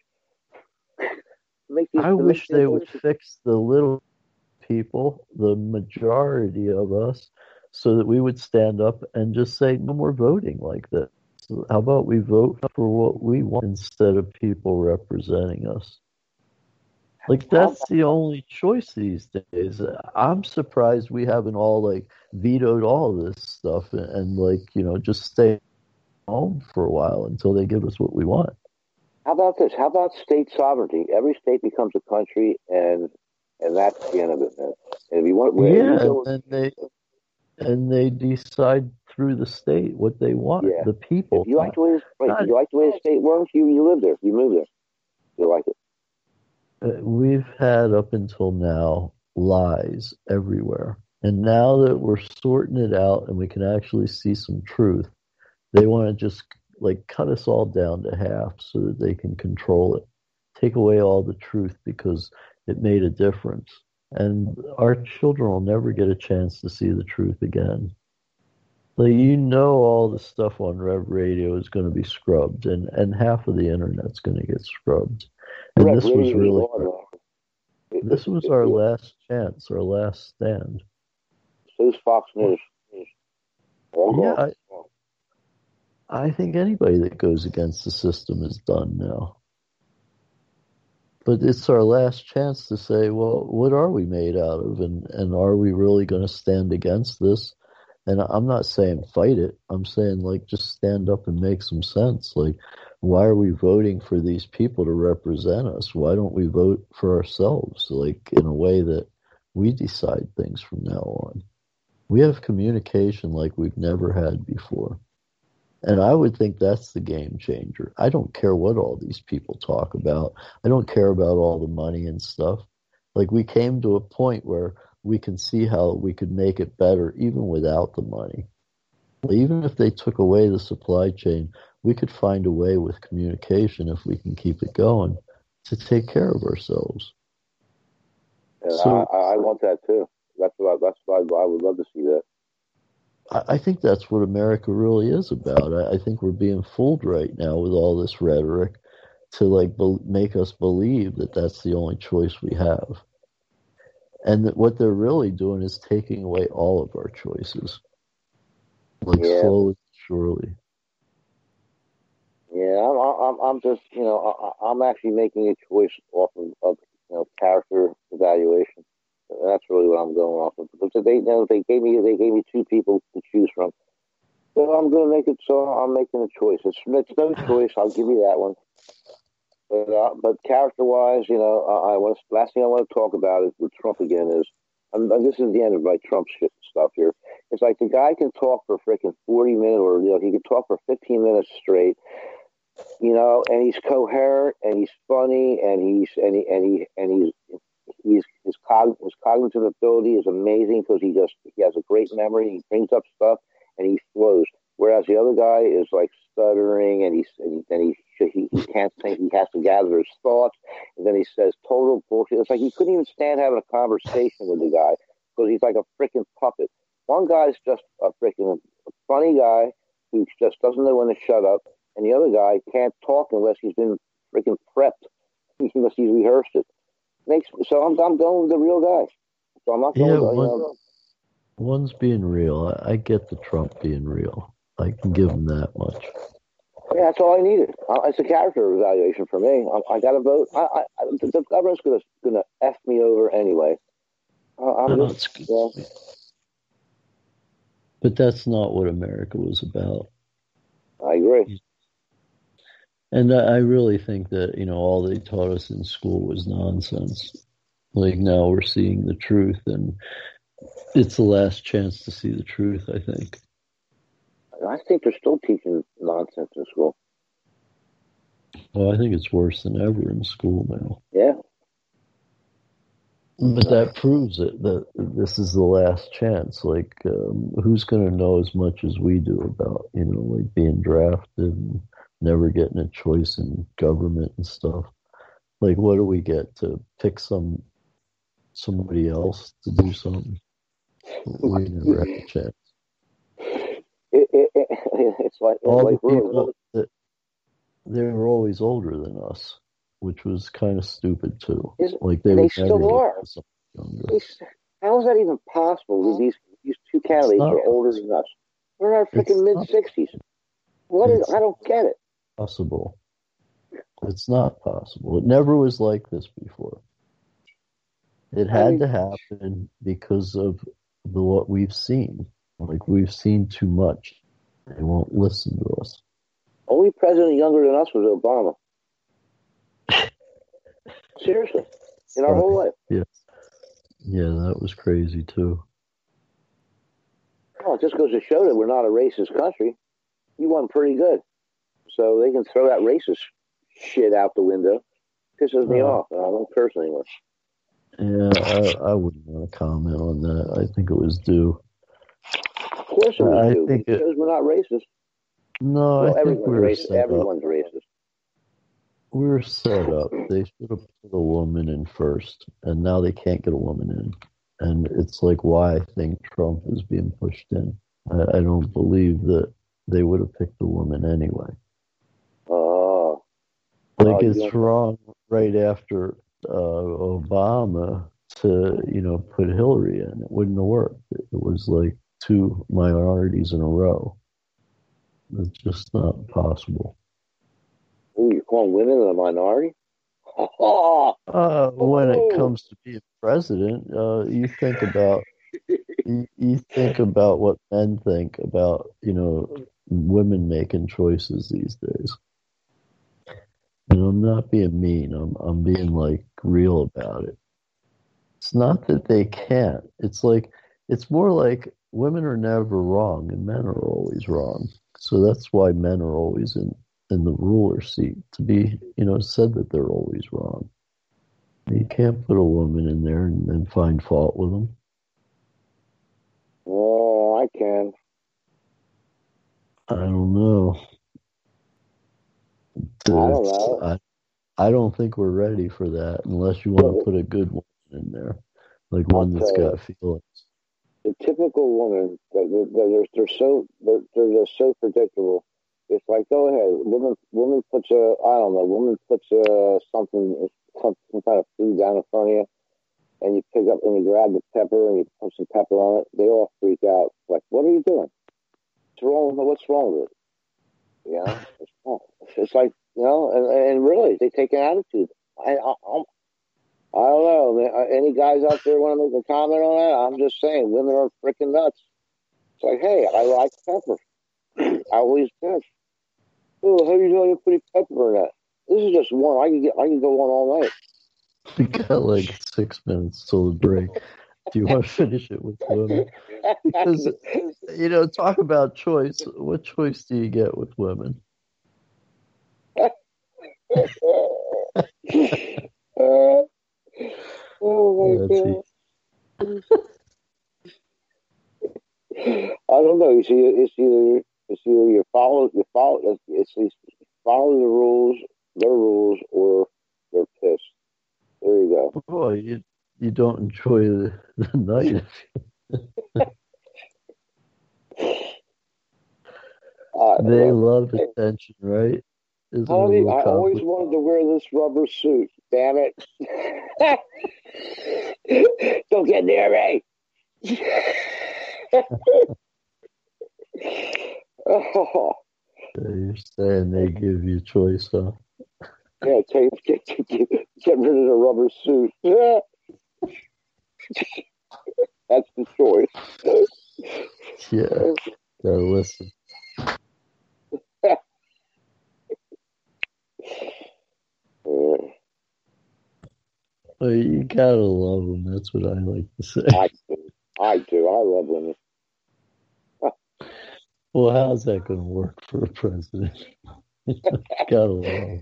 make these, I wish they would fix the little people, the majority of us, so that we would stand up and just say no more voting like this. So how about we vote for what we want instead of people representing us? Like, that's the only choice these days. I'm surprised we haven't all, like, vetoed all this stuff and, and, like, you know, just stay home for a while until they give us what we want. How about this? How about state sovereignty? Every state becomes a country, and and that's the end of it, man. And if you want, yeah, you and they and they decide through the state what they want. Yeah. The people. If you like the way, right, not, if you like the way the state works, you you live there. You move there. You like it. Uh, we've had up until now lies everywhere, and now that we're sorting it out and we can actually see some truth, they want to just like cut us all down to half so that they can control it, take away all the truth because it made a difference, and our children will never get a chance to see the truth again. Like, you know, all the stuff on Rev Radio is going to be scrubbed, and, and half of the internet's going to get scrubbed. And this was really, this was our last chance, our last stand. So's Fox News. Yeah, I, I think anybody that goes against the system is done now. But it's our last chance to say, well, what are we made out of? And, and are we really going to stand against this? And I'm not saying fight it. I'm saying, like, just stand up and make some sense. Like, why are we voting for these people to represent us? Why don't we vote for ourselves, like, in a way that we decide things from now on? We have communication like we've never had before. And I would think that's the game changer. I don't care what all these people talk about. I don't care about all the money and stuff. Like, we came to a point where we can see how we could make it better even without the money. Even if they took away the supply chain, we could find a way with communication, if we can keep it going, to take care of ourselves. And so, I, I want that too. That's what I, that's what I, I would love to see that. I, I think that's what America really is about. I, I think we're being fooled right now with all this rhetoric to like be, make us believe that that's the only choice we have. And that what they're really doing is taking away all of our choices. Like Yeah. slowly, surely. Yeah, I'm, I'm, I'm just, you know, I, I'm actually making a choice off of, of, you know, character evaluation. That's really what I'm going off of. Because they, you know, they gave me, they gave me two people to choose from. So I'm going to make it. So I'm making a choice. It's, it's no choice. I'll give you that one. But, uh, but character-wise, you know, I, I want. Last thing I want to talk about is with Trump again is, and this is the end of my Trump shit stuff here. It's like the guy can talk for freaking forty minutes, or you know, he can talk for fifteen minutes straight. You know, and he's coherent, and he's funny, and he's and he and he and he's he's his, cog, his cognitive ability is amazing because he just he has a great memory. He brings up stuff and he flows. Whereas the other guy is like stuttering, and he's and he, and he he, he can't think. He has to gather his thoughts, and then he says total bullshit. It's like he couldn't even stand having a conversation with the guy because he's like a freaking puppet. One guy's just a freaking funny guy who just doesn't know when to shut up. And the other guy can't talk unless he's been freaking prepped, unless he's rehearsed it. Makes so I'm I'm going with the real guy. So I'm not going. Yeah, with, one, you know, one's being real. I, I get the Trump being real. I can give him that much. Yeah, that's all I needed. Uh, it's a character evaluation for me. I, I got to vote. I, I, the, the government's gonna gonna f me over anyway. Uh, I'm No, just, it's- you know, But that's not what America was about. I agree. And I I really think that, you know, all they taught us in school was nonsense. Like now we're seeing the truth, and it's the last chance to see the truth, I think. I think they're still teaching nonsense in school. Well, I think it's worse than ever in school now. Yeah. But that proves it, that this is the last chance. Like, um, who's going to know as much as we do about, you know, like being drafted and never getting a choice in government and stuff? Like, what do we get to pick some somebody else to do something? We never have a chance. It, it, it, it's like, All like the really, people that they were always older than us, which was kind of stupid too. Is, Like they, they would still never are. get younger. They, how is that even possible? That these these two candidates not- are older than us. We're in our freaking It's mid not- sixties. What is? it's- I don't get it. Possible. It's not possible. It never was like this before. It had I mean- to happen because of the what we've seen. Like we've seen too much. They won't listen to us. Only president younger than us was Obama. Seriously, in our whole life. Yes. Yeah, that was crazy too. Oh, it just goes to show that we're not a racist country. You won pretty good, so they can throw that racist shit out the window. Pisses me Uh, off. I don't curse anymore. Yeah, I, I wouldn't want to comment on that. I think it was due. Of course it was I due. think It it- shows we're not racist. No, Well, I think everyone's we were racist. set up. Everyone's racist. We were set up. They should have put a woman in first, and now they can't get a woman in. And it's like why I think Trump is being pushed in. I, I don't believe that they would have picked a woman anyway. Oh, Like Oh, you it's don't- wrong right after uh, Obama to you know put Hillary in. It wouldn't have worked. It was like two minorities in a row. It's just not possible. ooh, you're calling women a minority? Oh, Uh, when Oh. it comes to being president, uh, you think about you, you think about what men think about you know women making choices these days. And I'm not being mean. I'm I'm being like real about it. It's not that they can't. It's like it's more like women are never wrong and men are always wrong. So that's why men are always in, in the ruler seat to be, you know, said that they're always wrong. You can't put a woman in there and, and find fault with them. oh, I can. I don't know. I don't know. I, I don't think we're ready for that unless you want to put a good woman in there, like one that's Okay. got feelings. the typical woman, they're, they're, they're so they're, they're just so predictable. It's like, go ahead, woman, woman puts a, I don't know, woman puts a something, some, some kind of food down in front of you, and you pick up and you grab the pepper and you put some pepper on it. They all freak out. Like, what are you doing? What's wrong? What's wrong with it? You know, it's, it's like, you know, and, and really, they take an attitude. I, I, I'm, I don't know, man. Any guys out there want to make a comment on that? I'm just saying, women are freaking nuts. It's like, hey, I like pepper. I always did. Oh, how are you doing? Putting pepper in that? This is just one. I can get. I can go on all night. We got like six minutes till the break. Do you want to finish it with women? Because, you know, talk about choice. What choice do you get with women? uh, oh my God. I don't know. You see, it's either it's either you follow you follow it's, it's follow the rules, their rules, or they're pissed. There you go. Boy, you you don't enjoy the, the night. uh, they love attention, right? Isn't honey, I conflict? always wanted to wear this rubber suit. Damn it! Don't get near me. Oh. You're saying they give you choice, huh? Yeah, take, get, get, get rid of the rubber suit. That's the choice. Yeah, gotta listen. Well, you gotta love them. That's what I like to say. I do. I do. I love women. Well, how's that going to work for a president? Gotta love.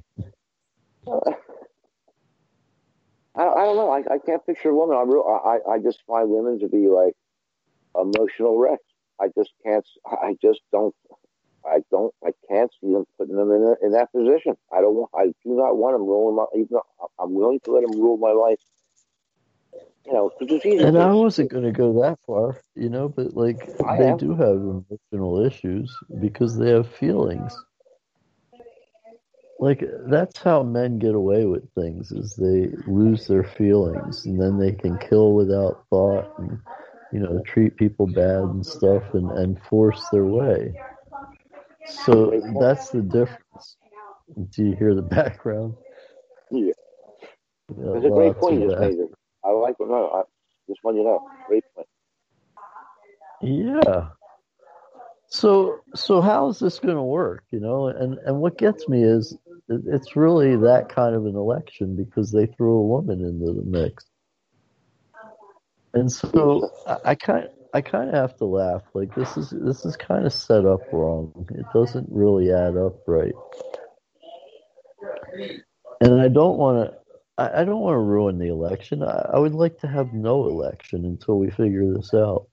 I, I don't know. I, I can't picture a woman. I, real, I I just find women to be like emotional wrecks. I just can't. I just don't. I don't. I can't see them putting them in a, in that position. I don't want. I do not want them ruling my. Even though I'm willing to let them rule my life. You know, it's easy. And I wasn't going to go that far, you know, but like I they am. do have emotional issues because they have feelings. Like that's how men get away with things: is they lose their feelings, and then they can kill without thought, and you know, treat people bad and stuff, and, and force their way. So that's the difference. Do you hear the background? Yeah, yeah it's a great point you just made. I like it. No, I just want you to know. Great point. Yeah. So, so how is this going to work? You know, and, and what gets me is it's really that kind of an election because they threw a woman into the mix, and so I, I kind I kind of have to laugh. Like this is this is kind of set up wrong. It doesn't really add up right, and I don't want to. I don't want to ruin the election. I, I would like to have no election until we figure this out.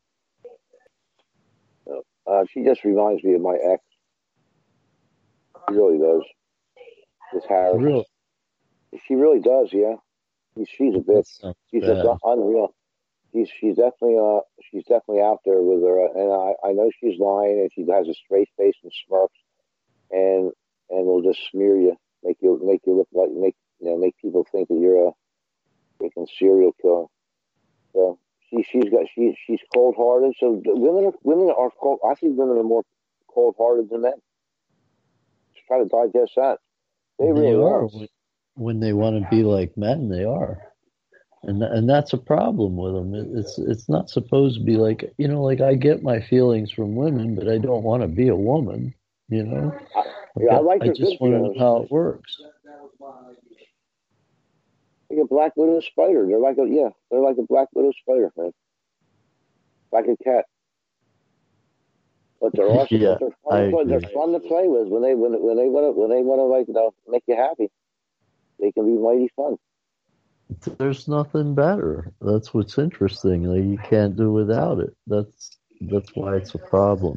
Uh, she just reminds me of my ex. She really does. This Harris. Really? She really does, yeah. She's a bitch. She's bad. just unreal. She's she's definitely uh she's definitely out there with her, and I, I know she's lying, and she has a straight face and smirks, and and will just smear you, make you make you look like make. You know, make people think that you're a freaking serial killer. So she she's got she she's cold hearted. So women are women are cold. I think women are more cold hearted than men. Just try to digest that. They, they really are. are. When they want to be like men, they are, and and that's a problem with them. It, it's it's not supposed to be like you know, like I get my feelings from women, but I don't want to be a woman. You know, I, yeah, I like. I just want to know how it works. Like a black widow spider. They're like a yeah. They're like a black widow spider, man. Like a cat. But they're also yeah, they're, fun, to, they're fun to play with when they when when they want to when they want to like you know make you happy. They can be mighty fun. There's nothing better. That's what's interesting. Like you can't do without it. That's that's why it's a problem.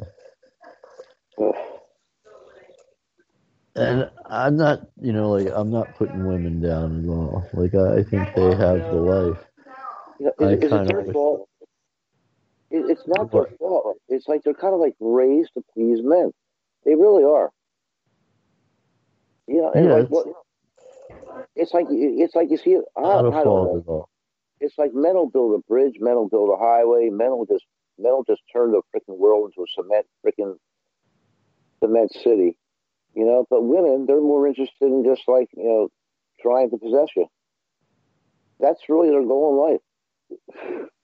And I'm not, you know, like I'm not putting women down at all. Like I, I think they have the life. You know, is, I is it kind their of fault? it, it's not their fault. It's like they're kind of like raised to please men. They really are. You know, and Yeah, like it's- what? It's like it's like you see. I, Not a I don't fault know. at all. It's like men will build a bridge, men will build a highway, men will just men will just turn the freaking world into a cement freaking cement city. You know, but women, they're more interested in just like, you know, trying to possess you. That's really their goal in life.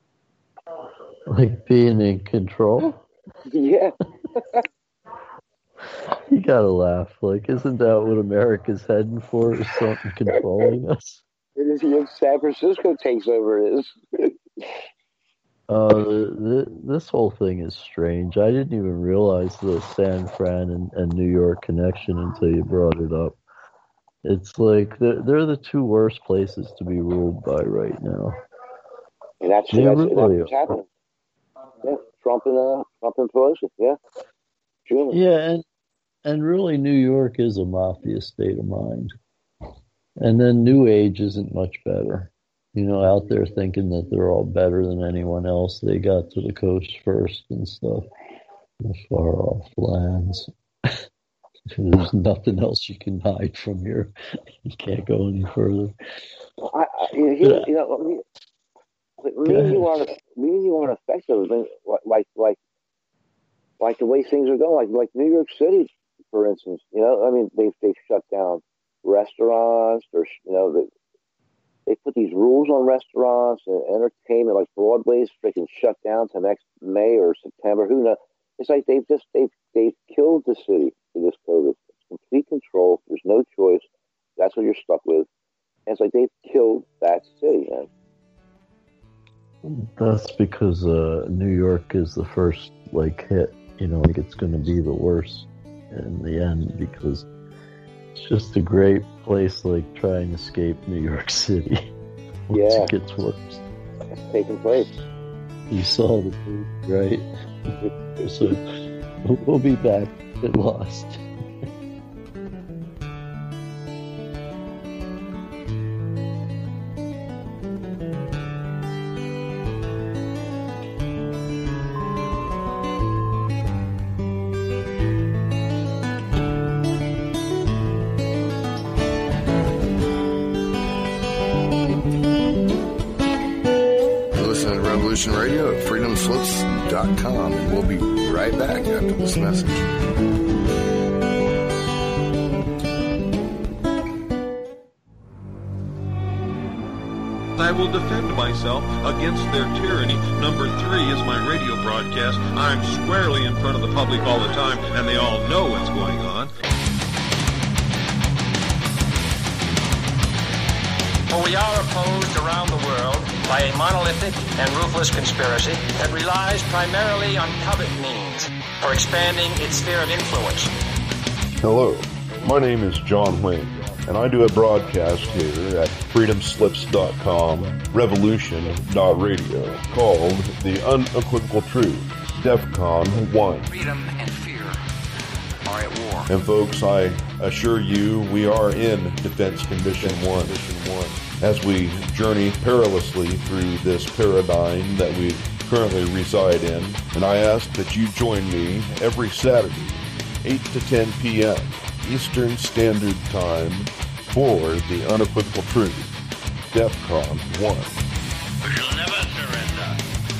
Like being in control? Yeah. You gotta laugh. Like, isn't that what America's heading for? Is something controlling us? It is if San Francisco takes over, it is. Uh, th- this whole thing is strange. I didn't even realize the San Fran and, and New York connection until you brought it up. It's like they're, they're the two worst places to be ruled by right now. And that's, They that's, really that's what's are. happening. Yeah, Trump and uh, Trump and Pelosi. Yeah. Sure. Yeah, and and really, New York is a mafia state of mind. And then New Age isn't much better. You know, out there thinking that they're all better than anyone else. They got to the coast first and stuff. The far off lands. There's nothing else you can hide from here. You can't go any further. I, I, you know, you know, me, me and you aren't, me and you aren't effective. Like, like, like the way things are going. Like, like New York City, for instance. You know, I mean, they've they've shut down restaurants. Or you know, they they put these rules on restaurants and entertainment. Like Broadway's freaking shut down to next May or September. Who knows? It's like they've just they've they've killed the city for this COVID. It's complete control. There's no choice. That's what you're stuck with. And it's like they've killed that city, man. That's because uh, New York is the first like hit. You know, like it's going to be the worst in the end because it's just a great place. Like try and escape New York City. Once Yeah. it gets worse. It's taking place. You saw the movie, right? So we'll be back at Lost. You're listening to Revolution Radio at freedom slips dot com, and we'll be right back after this message. I will defend myself against their tyranny. Number three is my radio broadcast. I'm squarely in front of the public all the time, and they all know what's going on. For we are opposed around the world by a monolithic and ruthless conspiracy that relies primarily on covert means for expanding its sphere of influence. Hello, my name is John Wayne, and I do a broadcast here at freedom slips dot com, revolution dot radio, called The Unequivocal Truth, DEFCON one. Freedom and fear are at war. And folks, I assure you, we are in Defense Condition one, as we journey perilously through this paradigm that we currently reside in. And I ask that you join me every Saturday, eight to ten p.m. Eastern Standard Time, for The Unequivocal Truth, DEFCON one. We shall never surrender.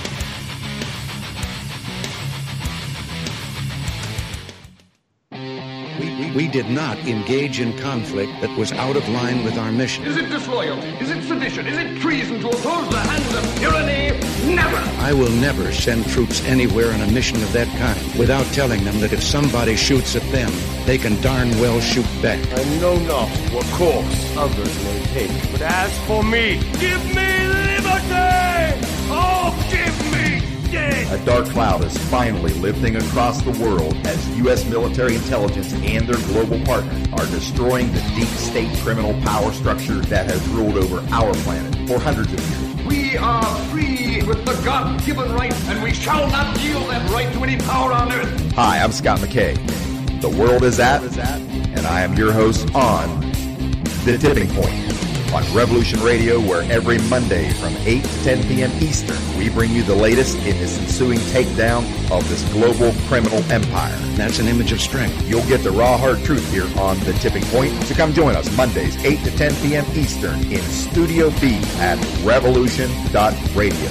We, we did not engage in conflict that was out of line with our mission. Is it disloyalty? Is it sedition? Is it treason to oppose the hands of tyranny? Never! I will never send troops anywhere on a mission of that kind without telling them that if somebody shoots at them, they can darn well shoot back. I know not what course others may take, but as for me, give me liberty! Oh, give me death! A dark cloud is finally lifting across the world as U S military intelligence and their global partners are destroying the deep state criminal power structure that has ruled over our planet for hundreds of years. We are free with the God-given right, and we shall not yield that right to any power on earth. Hi, I'm Scott McKay. The world is at, and I am your host on The Tipping Point. On Revolution Radio, where every Monday from eight to ten p.m. Eastern, we bring you the latest in this ensuing takedown of this global criminal empire. That's an image of strength. You'll get the raw, hard truth here on The Tipping Point. So come join us Mondays, eight to ten p.m. Eastern in Studio B at revolution dot radio.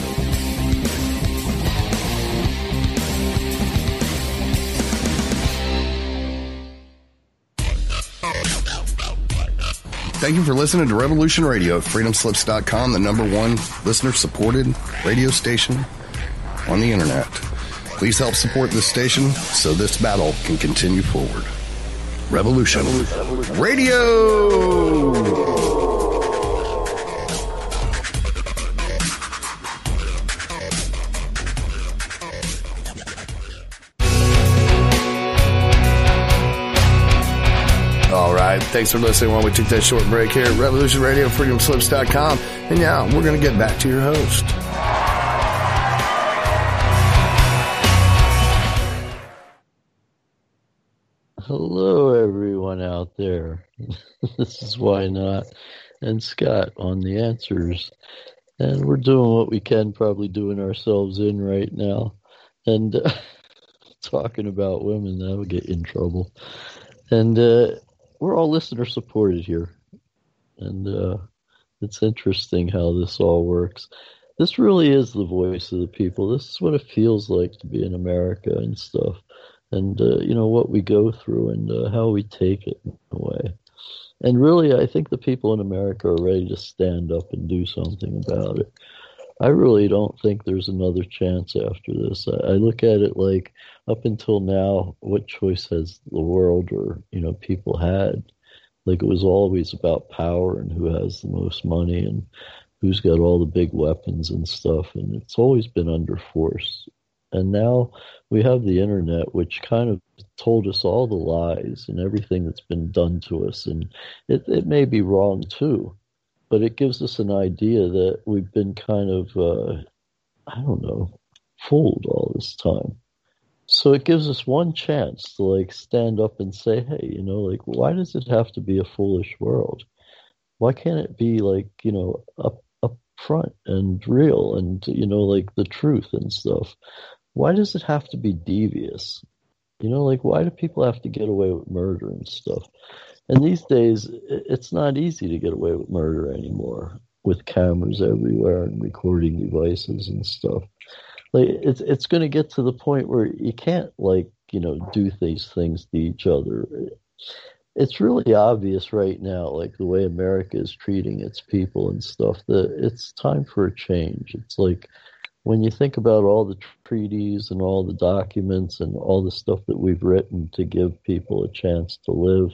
Thank you for listening to Revolution Radio at freedom slips dot com, the number one listener-supported radio station on the internet. Please help support this station so this battle can continue forward. Revolution, Revolution. Radio! All right. Thanks for listening while we took that short break here at Revolution Radio, freedom slips dot com. And yeah, we're going to get back to your host. Hello, everyone out there. This is Why Not and Scott on the answers. And we're doing what we can, probably doing ourselves in right now. And uh, talking about women, that would get in trouble. And, uh, we're all listener supported here, and uh, it's interesting how this all works. This really is the voice of the people. This is what it feels like to be in America and stuff, and uh, you know what we go through and uh, how we take it in a way. And really, I think the people in America are ready to stand up and do something about it. I really don't think there's another chance after this. I, I look at it like, up until now, what choice has the world or, you know, people had? Like, it was always about power and who has the most money and who's got all the big weapons and stuff. And it's always been under force. And now we have the internet, which kind of told us all the lies and everything that's been done to us. And it, it may be wrong, too. But it gives us an idea that we've been kind of, uh, I don't know, fooled all this time. So it gives us one chance to, like, stand up and say, hey, you know, like, why does it have to be a foolish world? Why can't it be, like, you know, up, up front and real and, you know, like, the truth and stuff? Why does it have to be devious? You know, like, why do people have to get away with murder and stuff? And these days, it's not easy to get away with murder anymore, with cameras everywhere and recording devices and stuff. Like, it's it's going to get to the point where you can't, like, you know, do these things to each other. It's really obvious right now, like, the way America is treating its people and stuff, that it's time for a change. It's like, when you think about all the treaties and all the documents and all the stuff that we've written to give people a chance to live,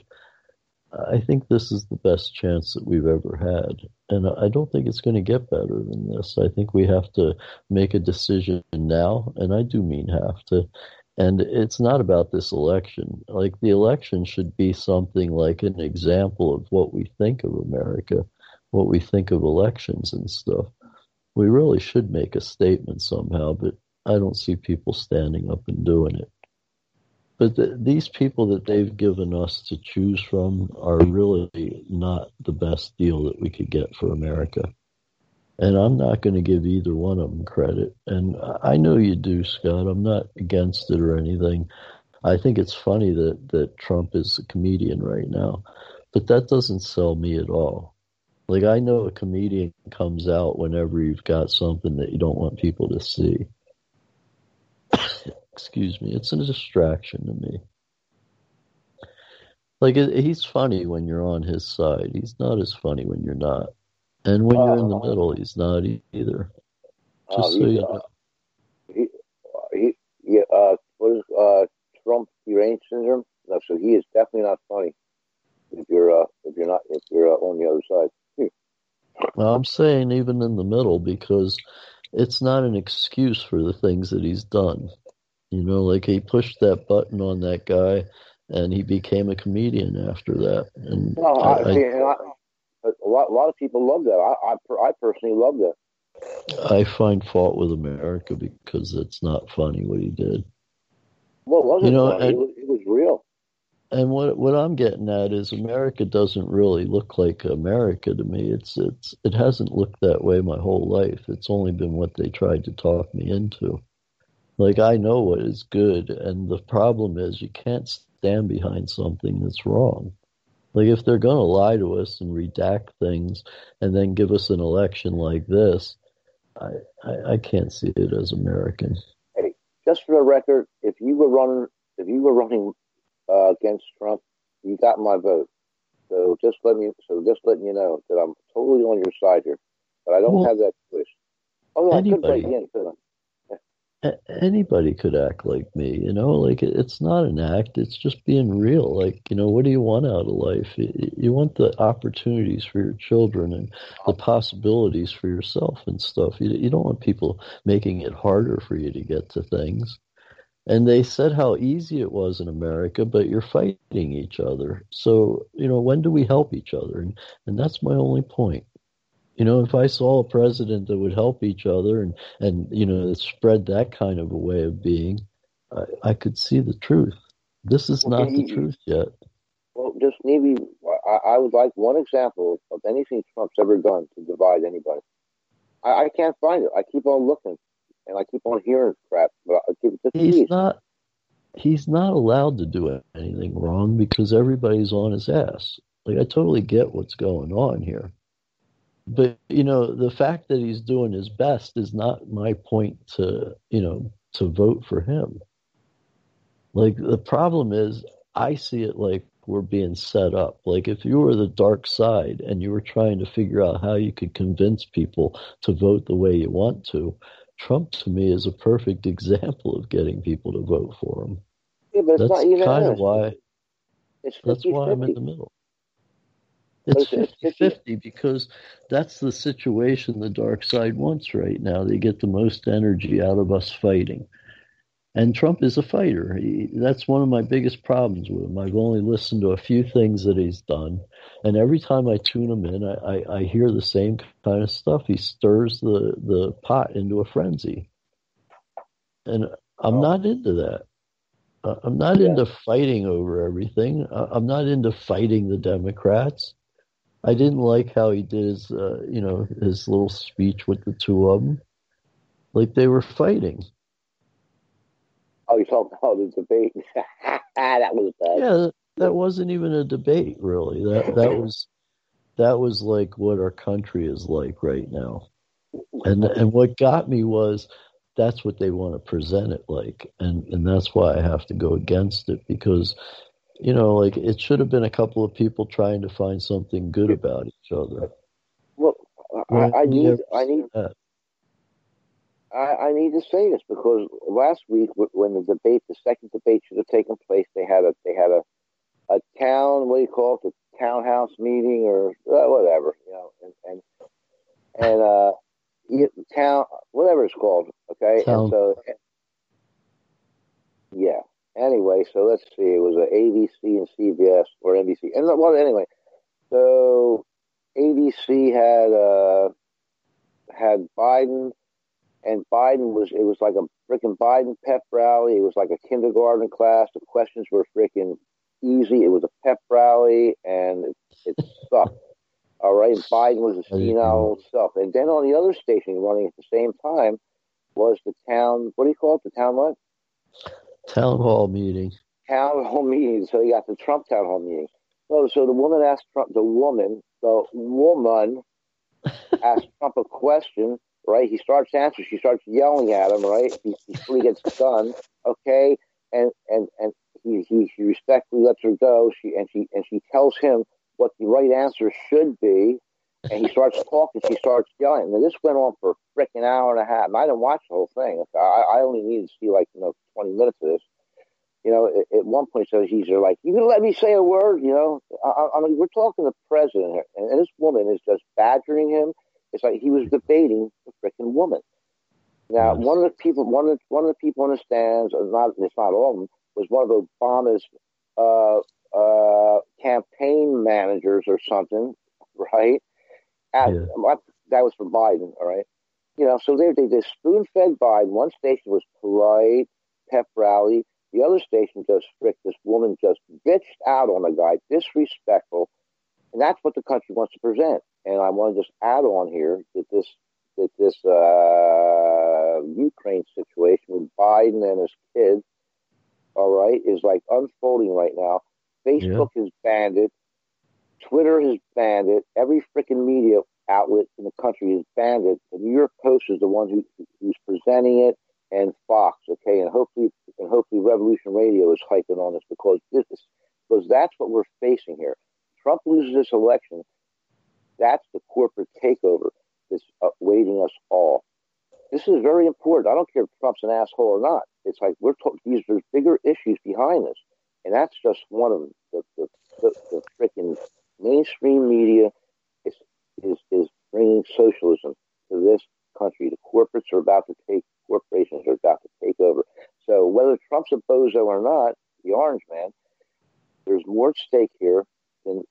I think this is the best chance that we've ever had. And I don't think it's going to get better than this. I think we have to make a decision now, and I do mean have to. And it's not about this election. Like, the election should be something like an example of what we think of America, what we think of elections and stuff. We really should make a statement somehow, but I don't see people standing up and doing it. But the, these people that they've given us to choose from are really not the best deal that we could get for America. And I'm not going to give either one of them credit. And I know you do, Scott. I'm not against it or anything. I think it's funny that, that Trump is a comedian right now. But that doesn't sell me at all. Like, I know a comedian comes out whenever you've got something that you don't want people to see. Excuse me, it's a distraction to me. Like, it, he's funny when you're on his side. He's not as funny when you're not. And when uh, you're in the middle, he's not either. Just uh, so you know. He, he, yeah, uh, what is uh, Trump deranged syndrome? No, so he is definitely not funny if you're uh, if you're not if you're uh, on the other side. Well, I'm saying even in the middle, because it's not an excuse for the things that he's done. You know, like, he pushed that button on that guy, and he became a comedian after that. And no, I, I, see, and I, a lot, a lot of people love that. I, I, I personally love that. I find fault with America because it's not funny what he did. Well, it wasn't you know, funny. and, it, was, it was real. And what what I'm getting at is America doesn't really look like America to me. It's it's it hasn't looked that way my whole life. It's only been what they tried to talk me into. Like, I know what is good, and the problem is you can't stand behind something that's wrong. Like, if they're going to lie to us and redact things and then give us an election like this, I, I, I can't see it as American. Hey, just for the record, if you were running, if you were running uh, against Trump, you got my vote. So just let me, so just letting you know that I'm totally on your side here, but I don't well, have that choice. Oh, no, I could break in, couldn't I? Anybody could act like me, you know, like it's not an act. It's just being real. Like, you know, what do you want out of life? You want the opportunities for your children and the possibilities for yourself and stuff. You, you don't want people making it harder for you to get to things. And they said how easy it was in America, but you're fighting each other. So, you know, when do we help each other? And, and that's my only point. You know, if I saw a president that would help each other and, and you know, spread that kind of a way of being, I, I could see the truth. This is well, not the you, truth yet. Well, just maybe I, I would like one example of anything Trump's ever done to divide anybody. I, I can't find it. I keep on looking, and I keep on hearing crap. But I keep it he's please. not. He's not allowed to do anything wrong because everybody's on his ass. Like, I totally get what's going on here. But, you know, the fact that he's doing his best is not my point to, you know, to vote for him. Like, the problem is, I see it like we're being set up. Like, if you were the dark side and you were trying to figure out how you could convince people to vote the way you want to, Trump, to me, is a perfect example of getting people to vote for him. Yeah, but it's that's not kind of why, it's that's why I'm in the middle. It's fifty-fifty because that's the situation the dark side wants right now. They get the most energy out of us fighting. And Trump is a fighter. He, that's one of my biggest problems with him. I've only listened to a few things that he's done. And every time I tune him in, I, I, I hear the same kind of stuff. He stirs the, the pot into a frenzy. And I'm oh. not into that. Uh, I'm not yeah. into fighting over everything. Uh, I'm not into fighting the Democrats. I didn't like how he did his, uh, you know, his little speech with the two of them. Like they were fighting. Oh, you talking about the debate? That was bad. Yeah, that wasn't even a debate, really. That that was that was like what our country is like right now. And and what got me was that's what they want to present it like, and and that's why I have to go against it because. You know, like it should have been a couple of people trying to find something good about each other. Well, I, I need, I need, I, I need to say this because last week when the debate, the second debate should have taken place, they had a, they had a, a town, what do you call it, the townhouse meeting or uh, whatever, you know, and and and uh, town, whatever it's called, okay, town. And so, yeah. Anyway, so let's see. It was a A B C and C B S or N B C. And well, anyway, so A B C had uh, had Biden, and Biden was it was like a freaking Biden pep rally. It was like a kindergarten class. The questions were freaking easy. It was a pep rally, and it, it sucked. All right, Biden was a senile self. And then on the other station running at the same time was the town. What do you call it? The town what? Town hall meeting. Town hall meeting. So you got the Trump town hall meeting. So, so the woman asked Trump, the woman, the woman asked Trump a question, right? He starts answering. She starts yelling at him, right? Before he gets done, okay? And and and he, he he respectfully lets her go. She and she and she tells him what the right answer should be. And he starts talking. She starts yelling. And this went on for a freaking hour and a half. And I didn't watch the whole thing. I, I only needed to see like you know twenty minutes of this. You know, at, at one point, so he's like, "You gonna let me say a word?" You know, I, I mean, we're talking to the president here, and, and this woman is just badgering him. It's like he was debating the freaking woman. Now, one of the people, one of the, one of the people in the stands, not it's not all of them, was one of Obama's uh, uh, campaign managers or something, right? At, yeah. That was for Biden, all right? You know, so they, they just spoon-fed Biden. One station was polite, pep rally. The other station just frick, this woman just bitched out on the guy, disrespectful, and that's what the country wants to present. And I want to just add on here that this that this uh, Ukraine situation with Biden and his kids, all right, is like unfolding right now. Facebook yeah. has banned it. Twitter has banned it. Every freaking media outlet in the country has banned it. The New York Post is the one who, who's presenting it, and Fox, okay, and hopefully, and hopefully, Revolution Radio is hyping on this because this, because that's what we're facing here. Trump loses this election. That's the corporate takeover that's awaiting us all. This is very important. I don't care if Trump's an asshole or not. It's like we're talking. These there's bigger issues behind this, and that's just one of them. The the the, the freaking mainstream media is is is bringing socialism to this country. The corporates are about to take. Corporations are about to take over. So whether Trump's a bozo or not, the orange man, there's more at stake here than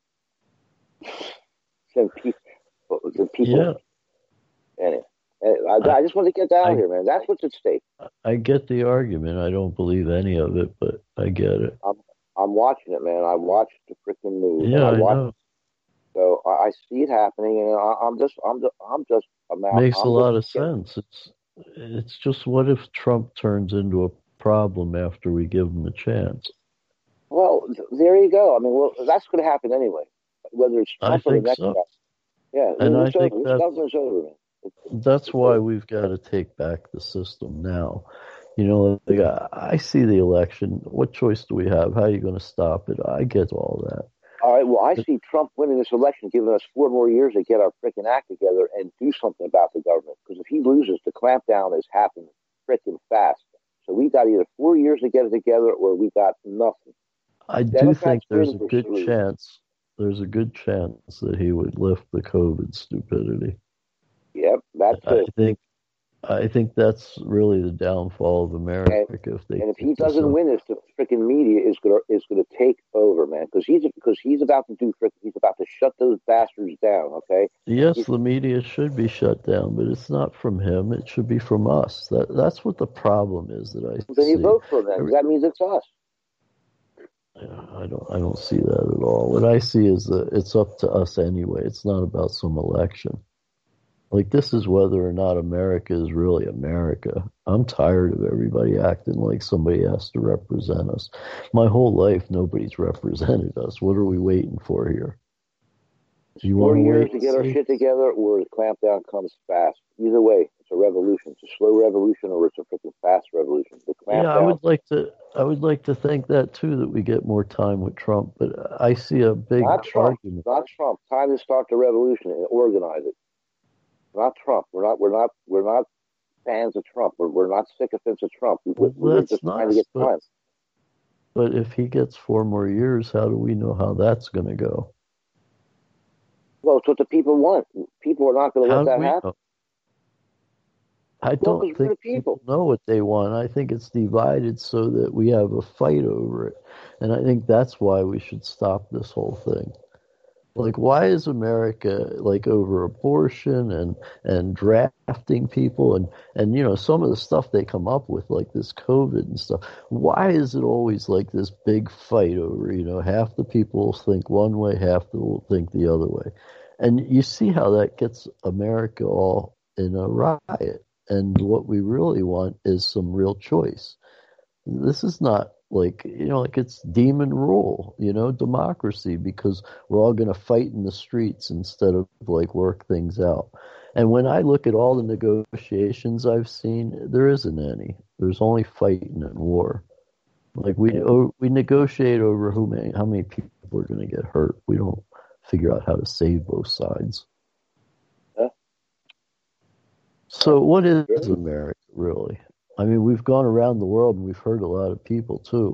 than people. Than people. Yeah. Anyway, I, I just want to get down I, here, man. That's what's at stake. I get the argument. I don't believe any of it, but I get it. I'm I'm watching it, man. I watched the freaking news. Yeah, I, I watched, know. So I, I see it happening, and I, I'm just I'm just I'm just I'm out. Makes I'm a lot just of getting, sense. It's it's just what if Trump turns into a problem after we give him a chance? Well, there you go. I mean, well, that's going to happen anyway, whether it's Trump or the next so. guy. Yeah, and it's I over. think This government's over, man. It's, that's it's why over. we've got to take back the system now. You know, like, I see the election. What choice do we have? How are you going to stop it? I get all that. All right, well, I see Trump winning this election, giving us four more years to get our freaking act together and do something about the government. Because if he loses, the clampdown is happening freaking fast. So we got either four years to get it together or we got nothing. I do Democrats think there's a win, good we're chance. There's a good chance that he would lift the COVID stupidity. Yep, that's I it. think. I think that's really the downfall of America. And, if they and if he doesn't win this, the freaking media is gonna is gonna take over, man. Because he's because he's about to do frickin' he's about to shut those bastards down. Okay. Yes, he's, the media should be shut down, but it's not from him. It should be from us. That that's what the problem is that I then see. you vote for them. That means it's us. I don't. I don't see that at all. What I see is that it's up to us anyway. It's not about some election. Like, this is whether or not America is really America. I'm tired of everybody acting like somebody has to represent us. My whole life, nobody's represented us. What are we waiting for here? Do you Four want to years wait to get our shit together, or the clampdown comes fast. Either way, it's a revolution. It's a slow revolution, or it's a freaking fast revolution. The clampdown. Yeah, I would like to. I would like to think that too, that we get more time with Trump. But I see a big not Trump, argument. Not Trump. Time to start the revolution and organize it. Not Trump. We're not. We're not. We're not fans of Trump. We're we're not sycophants of Trump. We, Well, we're that's just trying nice, to get but- time. But if he gets four more years, how do we know how that's going to go? Well, it's what the people want. People are not going to How let do that we happen. know? I Well, don't 'cause we're think the people. people know what they want. I think it's divided so that we have a fight over it. And I think that's why we should stop this whole thing. Like, why is America, like, over abortion and, and drafting people and, and, you know, some of the stuff they come up with, like this COVID and stuff, why is it always like this big fight over, you know, half the people think one way, half will think the other way. And you see how that gets America all in a riot. And what we really want is some real choice. This is not like, you know, like it's demon rule, you know, democracy, because we're all going to fight in the streets instead of like work things out. And when I look at all the negotiations I've seen, there isn't any. There's only fighting and war. Like we oh, we negotiate over who many, how many people are going to get hurt. We don't figure out how to save both sides. Huh? So what is America really? I mean, we've gone around the world and we've hurt a lot of people too.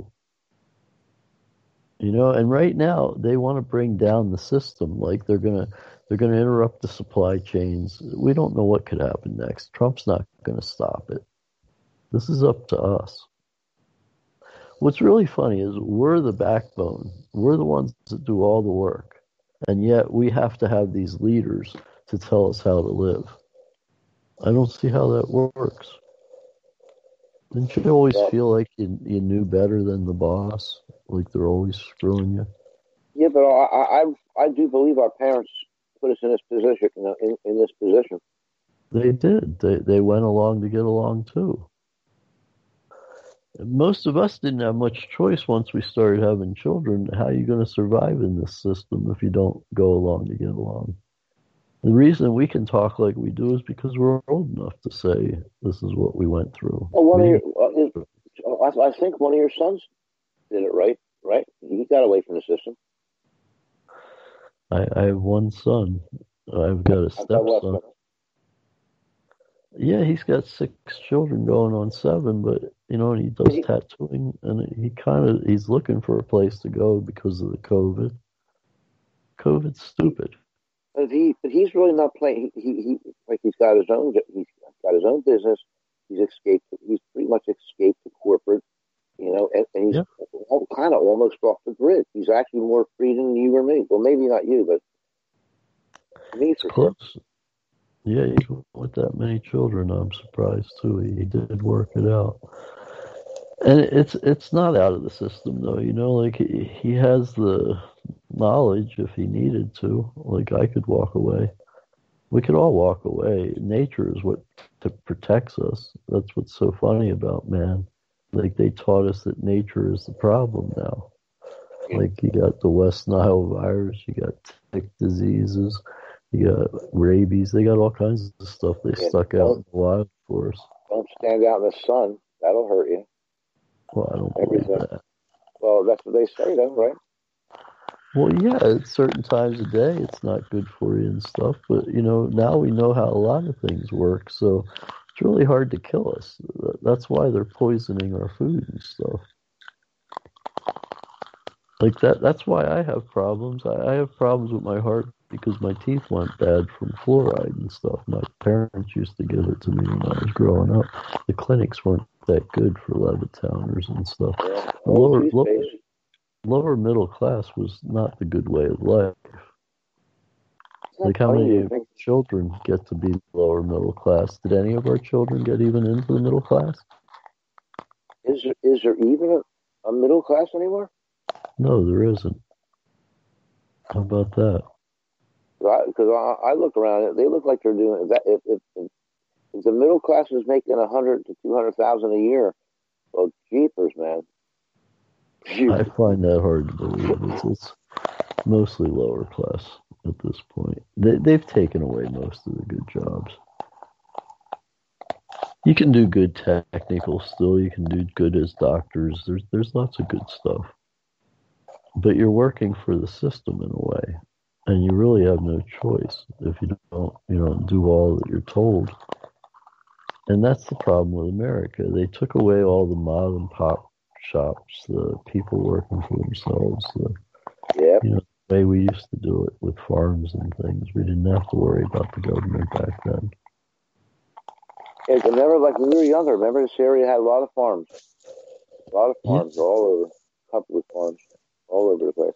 You know, and right now they want to bring down the system. Like they're gonna they're gonna interrupt the supply chains. We don't know what could happen next. Trump's not gonna stop it. This is up to us. What's really funny is we're the backbone. We're the ones that do all the work. And yet we have to have these leaders to tell us how to live. I don't see how that works. Didn't you always yeah. feel like you, you knew better than the boss? Like they're always screwing you? Yeah, but I, I, I do believe our parents put us in this position, you know, in, in this position. They did. They they went along to get along too. Most of us didn't have much choice once we started having children. How are you going to survive in this system if you don't go along to get along? The reason we can talk like we do is because we're old enough to say this is what we went through. Well, one we, of your, uh, I, I think one of your sons did it right. Right? He got away from the system. I, I have one son. I've got a stepson. Yeah, he's got six children going on seven, but, you know, and he does tattooing, and he kind of, he's looking for a place to go because of the COVID. COVID's stupid. But he, but he's really not playing, he, he, he like he's got his own, he's got his own business, he's escaped, he's pretty much escaped the corporate, you know, and, and he's yeah. all, kind of almost off the grid. He's actually more free than you or me. Well, maybe not you, but me for close. Sure. Yeah, with that many children, I'm surprised too. He, he did work it out, and it's it's not out of the system though. You know, like he, he has the knowledge if he needed to. Like I could walk away. We could all walk away. Nature is what t- protects us. That's what's so funny about man. Like they taught us that nature is the problem now. Like you got the West Nile virus, you got tick diseases. You got rabies. They got all kinds of stuff they yeah, stuck out in the wild for us. Don't stand out in the sun. That'll hurt you. Well, I don't believe that. Well, that's what they say, though, right? Well, yeah, at certain times of day, it's not good for you and stuff. But, you know, now we know how a lot of things work. So it's really hard to kill us. That's why they're poisoning our food and stuff. Like that. That's why I have problems. I, I have problems with my heart because my teeth went bad from fluoride and stuff. My parents used to give it to me when I was growing up. The clinics weren't that good for Levittowners and stuff. Yeah. Lower, lower, lower middle class was not the good way of life. Like how many of our children get to be lower middle class? Did any of our children get even into the middle class? Is there, is there even a, a middle class anymore? No, there isn't. How about that? Because I, I look around, they look like they're doing that. If, if, if the middle class is making a hundred to two hundred thousand a year, well, jeepers, man. I find that hard to believe. It's, it's mostly lower class at this point. They, they've taken away most of the good jobs. You can do good technical still. You can do good as doctors. There's there's lots of good stuff. But you're working for the system in a way. And you really have no choice if you don't, you know, do all that you're told. And that's the problem with America. They took away all the mom and pop shops, the people working for themselves. The, yeah. You know, the way we used to do it with farms and things. We didn't have to worry about the government back then. Yeah, remember, like when we were younger, remember this area had a lot of farms. A lot of farms yeah. all over, a couple of farms all over the place.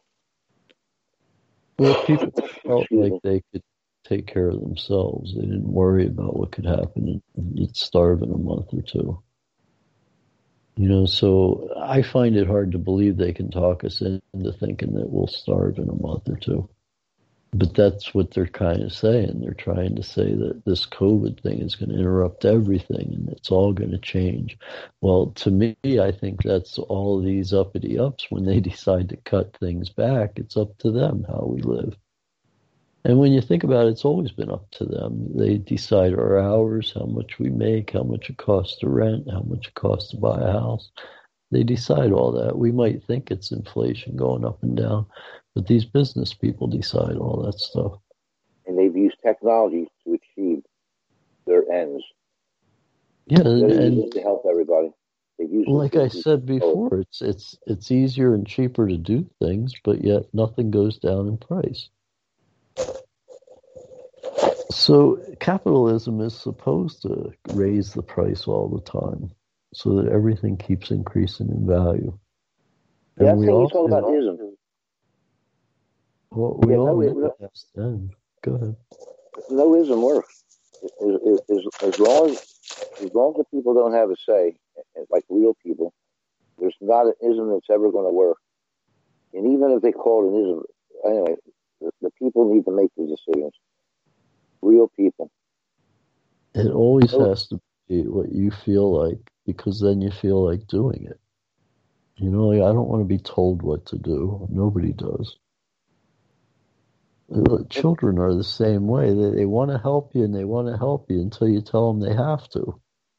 Well, people felt like they could take care of themselves. They didn't worry about what could happen and you'd starve in a month or two. You know, so I find it hard to believe they can talk us into thinking that we'll starve in a month or two. But that's what they're kind of saying. They're trying to say that this COVID thing is going to interrupt everything and it's all going to change. Well, to me, I think that's all of these uppity ups. When they decide to cut things back, it's up to them how we live. And when you think about it, it's always been up to them. They decide our hours, how much we make, how much it costs to rent, how much it costs to buy a house. They decide all that. We might think it's inflation going up and down, but these business people decide all that stuff. And they've used technology to achieve their ends. Yeah, They're and, using it to help everybody. They've used like I said before, it's it's it's easier and cheaper to do things, but yet nothing goes down in price. So capitalism is supposed to raise the price all the time, so that everything keeps increasing in value. And yeah, I we think all you talk about ism. Well, we yeah, all no, know it, that then. Go ahead. No ism works. As, as, as long as as long as the people don't have a say, like real people, there's not an ism that's ever going to work. And even if they call it an ism, anyway, the, the people need to make the decisions. Real people. It always has to be what you feel like, because then you feel like doing it. You know, like, I don't want to be told what to do. Nobody does. Children are the same way. They, they want to help you, and they want to help you until you tell them they have to.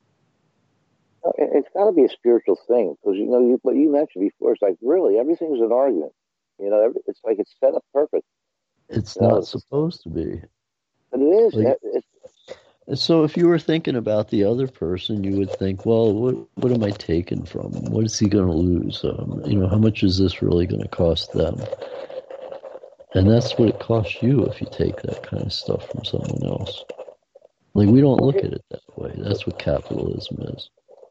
It's got to be a spiritual thing, because, you know, you, what you mentioned before, it's like, really, everything's an argument. You know, every, it's like it's set up perfect. It's you not know? supposed to be. But it is. Like, it's, so if you were thinking about the other person, you would think, well, what what am I taking from him? What is he going to lose? Um, you know, how much is this really going to cost them? And that's what it costs you if you take that kind of stuff from someone else. Like, we don't look at it that way. That's what capitalism is.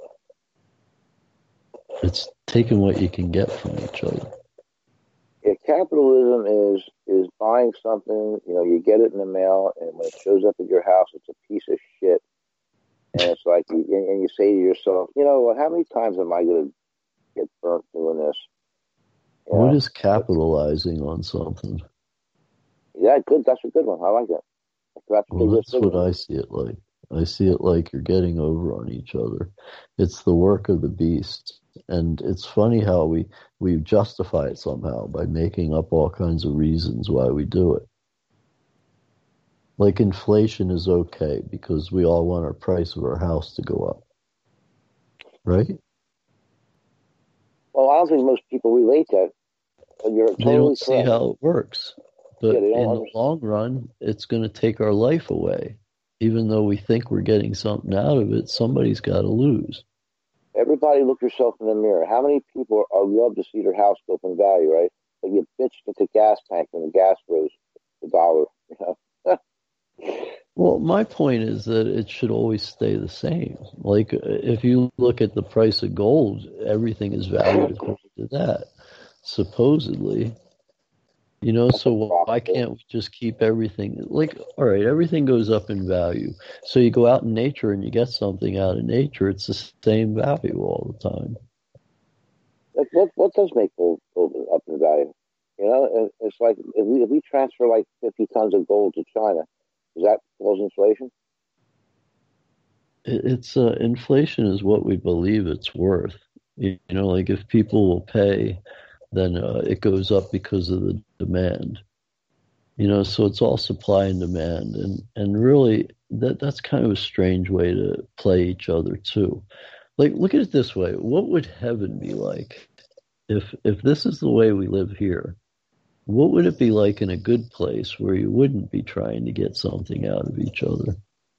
It's taking what you can get from each other. Yeah, capitalism is is buying something, you know, you get it in the mail, and when it shows up at your house, it's a piece of shit. And it's like, you, and you say to yourself, you know, well, how many times am I going to get burnt doing this? You What know? is capitalizing on something? Yeah, good. That's a good one. I like that. That's, Well, that's what I see it like. I see it like you're getting over on each other. It's the work of the beast. And it's funny how we, we justify it somehow by making up all kinds of reasons why we do it. Like, inflation is okay because we all want our price of our house to go up. Right? Well, I don't think most people relate that. But you're totally They don't see correct. how it works. But Yeah, in they don't the understand. long run, it's going to take our life away. Even though we think we're getting something out of it, somebody's got to lose. Everybody look yourself in the mirror. How many people are love to see their house go up in value, right? But you bitched at the gas tank when the gas rose a dollar. You know? Well, my point is that it should always stay the same. Like, if you look at the price of gold, everything is valued according to that, supposedly. You know, so why can't we just keep everything? Like, all right, everything goes up in value. So you go out in nature and you get something out of nature, it's the same value all the time. Like, what what does make gold go up in value? You know, it's like if we if we transfer like fifty tons of gold to China, does that cause inflation? It's uh, inflation is what we believe it's worth. You know, like if people will pay, then uh, it goes up because of the demand. You know, so it's all supply and demand, and and really that that's kind of a strange way to play each other too. Like, look at it this way: what would heaven be like if if this is the way we live here? What would it be like in a good place where you wouldn't be trying to get something out of each other?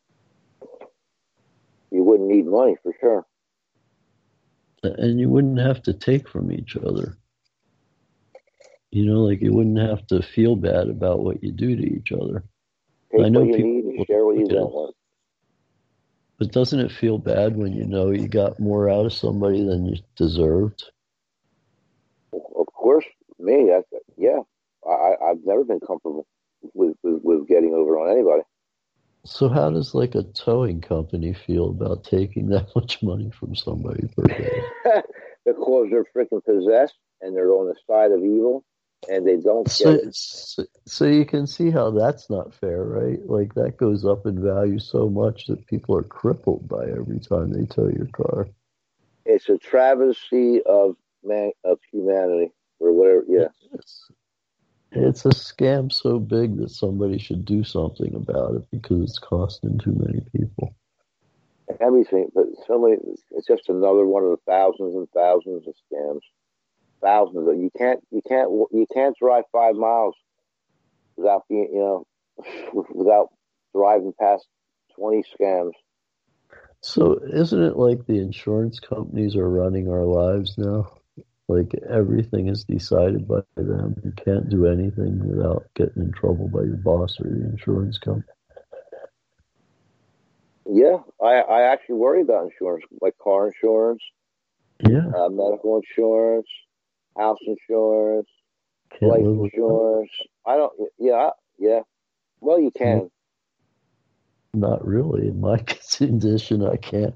You wouldn't need money for sure, and you wouldn't have to take from each other. You know, like you wouldn't have to feel bad about what you do to each other. Take I know what you people need and share what you don't want. But doesn't it feel bad when you know you got more out of somebody than you deserved? Of course, me, I, yeah, I, I've never been comfortable with, with with getting over on anybody. So how does like a towing company feel about taking that much money from somebody per day? Because they're freaking possessed and they're on the side of evil. And they don't get so, it. So, so you can see how that's not fair, right? Like that goes up in value so much that people are crippled by every time they tow your car. It's a travesty of man of humanity or whatever. Yeah, it's, it's a scam so big that somebody should do something about it because it's costing too many people. Everything, but so many. It's just another one of the thousands and thousands of scams. Thousands of you can't you can't you can't drive five miles without being you know without driving past twenty scams. So isn't it like the insurance companies are running our lives now? Like everything is decided by them. You can't do anything without getting in trouble by your boss or the insurance company. Yeah, I I actually worry about insurance, like car insurance, yeah, uh, medical insurance. House insurance, Can't life insurance. I don't. Yeah, yeah. Well, you can. Not really. In my condition, I can't.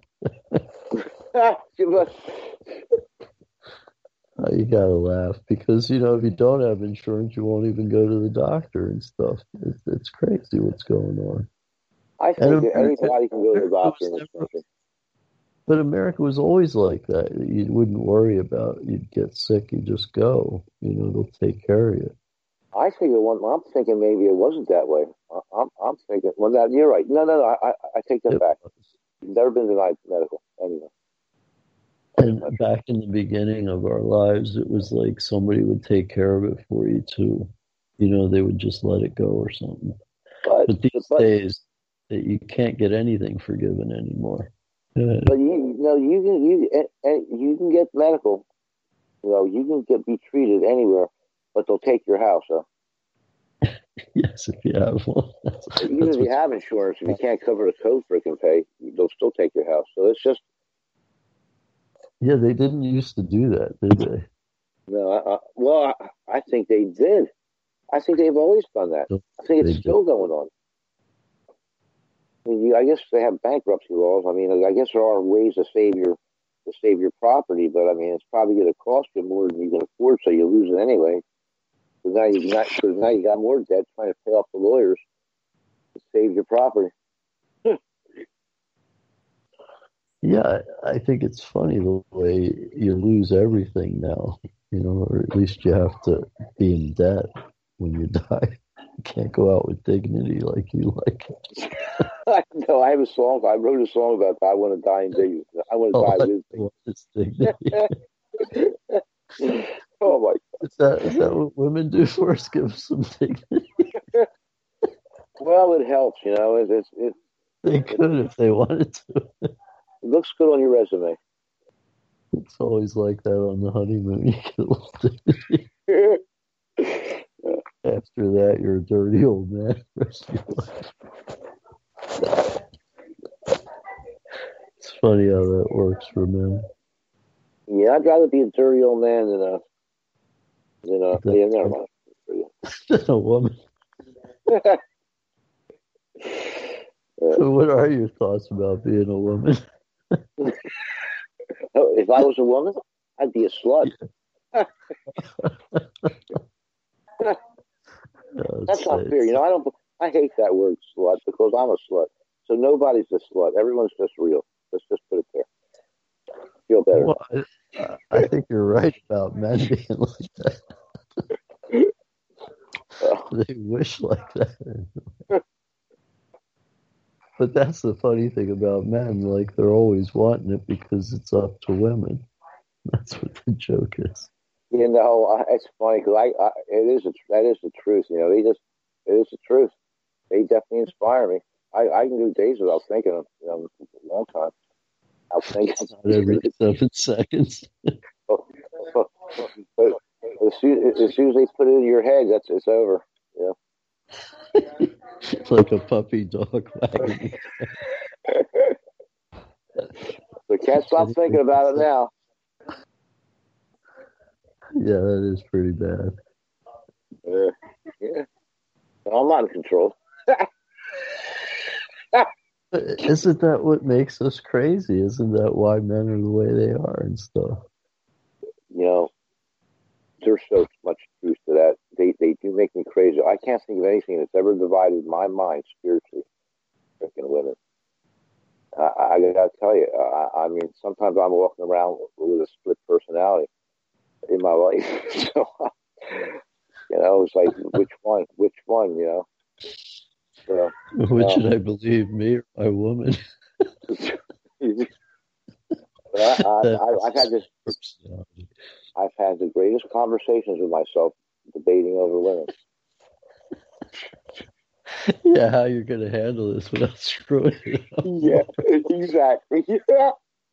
Uh, you gotta laugh because, you know, if you don't have insurance, you won't even go to the doctor and stuff. It's, it's crazy what's going on. I think And that anybody can go to the doctor in this never, country. But America was always like that. You wouldn't worry about you'd get sick, you just go. You know, they'll take care of you. I think it was, I'm thinking maybe it wasn't that way. I'm, I'm thinking, well, now, you're right. No, no, no, I, I take that It back. was. Never been denied medical, anyway. And back in the beginning of our lives, it was like somebody would take care of it for you too. You know, they would just let it go or something. But, But these but, days, that you can't get anything forgiven anymore. Yeah. but you, you know, you can you and you can get medical. You know, you can get be treated anywhere, but they'll take your house. Huh? Yes, if you have one. That's, Even that's if you what's- have insurance, if you can't cover the code for it can pay, they'll still take your house. So it's just yeah, they didn't used to do that, did they? no. I, I, well, I, I think they did. I think they've always done that. I think They it's did. still going on. I mean, you, I guess they have bankruptcy laws. I mean, I guess there are ways to save your to save your property, but I mean, it's probably going to cost you more than you can afford, so you lose it anyway. So now you not because now you got more debt trying to pay off the lawyers to save your property. Yeah, I I think it's funny the way you lose everything now, you know, or at least you have to be in debt when you die. You can't go out with dignity like you like it. I know. I have a song. I wrote a song about I want to die in dignity. I want to All die I with want is dignity. dignity. Oh my Is that, is that what women do for us? Give us some dignity? Well, it helps, you know. It, it, it, They could if they wanted to. it looks good on your resume. It's always like that on the honeymoon. You get a little dignity. After that, you're a dirty old man the rest of your life. It's funny how that works for men. Yeah, I'd rather be a dirty old man than a than a That's yeah, never mind. Than a woman. So what are your thoughts about being a woman? If I was a woman, I'd be a slut. That's not fair. You know, I don't. I hate that word slut because I'm a slut. So nobody's a slut. Everyone's just real. Let's just put it there. Feel better. Well, I, I think you're right about men being like that. They wish like that. But that's the funny thing about men. Like, they're always wanting it because it's up to women. That's what the joke is. You know, it's funny because I, I, it is a, that is the truth. You know, they just, it is the truth. They definitely inspire me. I, I can do days without thinking of them, you know, a long time. I'll think Not every seven seconds. but, but, but as, soon, as soon as they put it in your head, that's it's over. Yeah. It's like a puppy dog wagging. So can't stop thinking about it now. Yeah, that is pretty bad. Uh, yeah. I'm not in control. Isn't that what makes us crazy? Isn't that why men are the way they are and stuff? You know, there's so much truth to that. They they do make me crazy. I can't think of anything that's ever divided my mind spiritually. Freaking women. I, I gotta tell you, I, I mean, sometimes I'm walking around with a split personality in my life. So, you know, it's like, which one? Which one? You know. So, Which um, should I believe, me or my woman? But I, I, I, I've had this. I've had the greatest conversations with myself debating over women. Yeah, how you're going to handle this without screwing it up. Yeah, exactly. Yeah.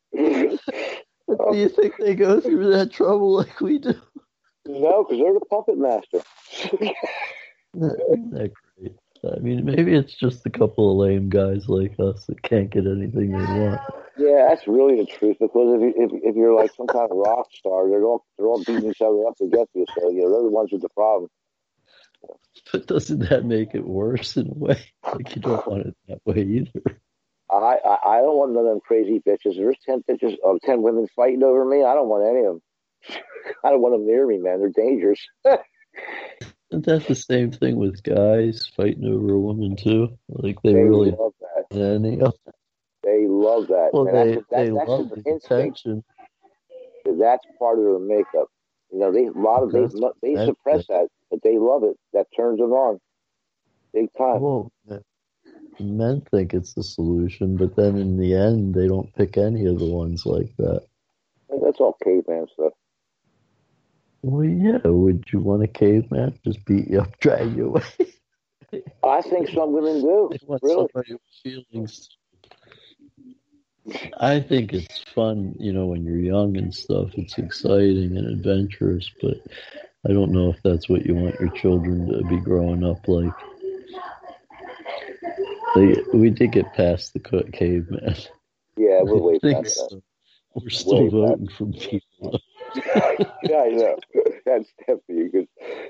Do you think they go through that trouble like we do? No, because they're the puppet master. Isn't that great? I mean, maybe it's just a couple of lame guys like us that can't get anything they want. Yeah, that's really the truth. Because if you, if if you're like some kind of rock star, they're all they're all beating each other up to get you. So you know, they're the ones with the problem. But doesn't that make it worse in a way? Like, you don't want it that way either. I, I, I don't want none of them crazy bitches. There's ten bitches, or ten women fighting over me. I don't want any of them. I don't want them near me, man. They're dangerous. Isn't that the same thing with guys fighting over a woman too? Like they, they really love that. Any of They love that. Well, and they that's, they that's, love that's the attention. That's part of their makeup. You know, they a lot of they they suppress that, but they love it. That turns them on, big time. Well, men think it's the solution, but then in the end, they don't pick any of the ones like that. That's all caveman stuff. Well, yeah. Would you want a caveman just beat you up, drag you away? I think some women do. They want really? somebody with feelings. I think it's fun, you know, when you're young and stuff. It's exciting and adventurous, but I don't know if that's what you want your children to be growing up like. They, we did get past the caveman. Yeah, we're way past so. that. We're still way voting for people. Yeah, I know. That's definitely good.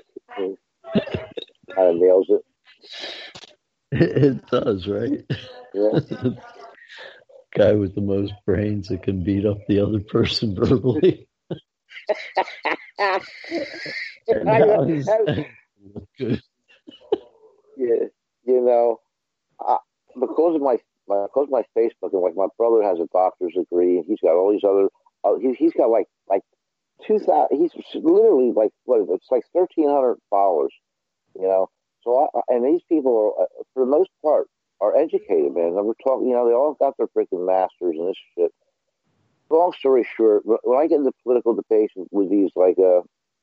Kind of nails it. It, it does, right? Yeah. Guy with the most brains that can beat up the other person verbally. And how does that look good? Yeah, you know, I, because of my, my because of my Facebook, and like my brother has a doctor's degree, and he's got all these other. Uh, he, he's got like like two thousand. He's literally like what? It's like thirteen hundred followers. You know, so I, and these people are, for the most part, are educated, man. And we're talking, you know, they all got their freaking masters and this shit. Long story short, when I get into political debates with these like uh,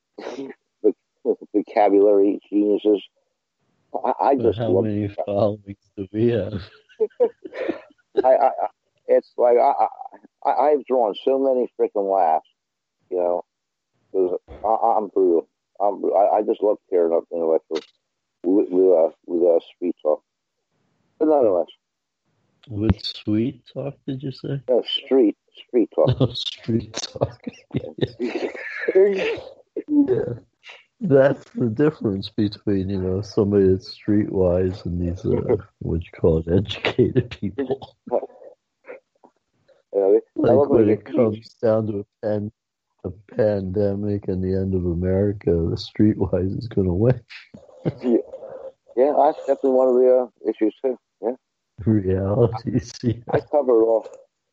vocabulary geniuses, I, I just how love many followings do we have? I, I, it's like I, I, I've drawn so many freaking laughs, you know. Cause I, I'm brutal. I'm, I, I just love tearing up intellectuals with with, uh, with uh, street talk. But nonetheless. With sweet talk, did you say? No, street, street talk. Oh, street talk. Yeah. Yeah. That's the difference between, you know, somebody that's streetwise and these, uh, what you call it, educated people. Yeah, like when it comes down to a, pan, a pandemic and the end of America, the streetwise is going to win. yeah. yeah, that's definitely one of the uh, issues too. Yeah. Realities. Yeah. I cover it all.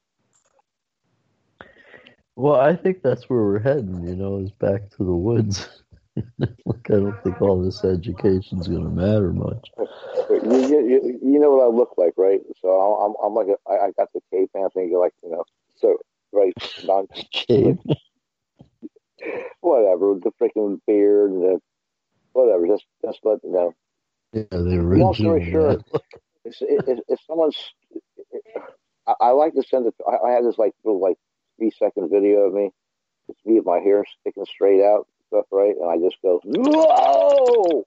Well, I think that's where we're heading, you know, is back to the woods. Like, I don't think all this education's going to matter much. You, you, you know what I look like, right? So I'm, I'm like, a, I, I got the caveman thing, like, you know, so, right, non Cave. Whatever, the freaking beard and the, whatever, just, just let you know. Yeah, the original. Long story short, if, if, if someone's, I, I like to send it, I, I had this, like, little, like, three second video of me. It's me with my hair sticking straight out. Stuff, right? And I just go, whoa!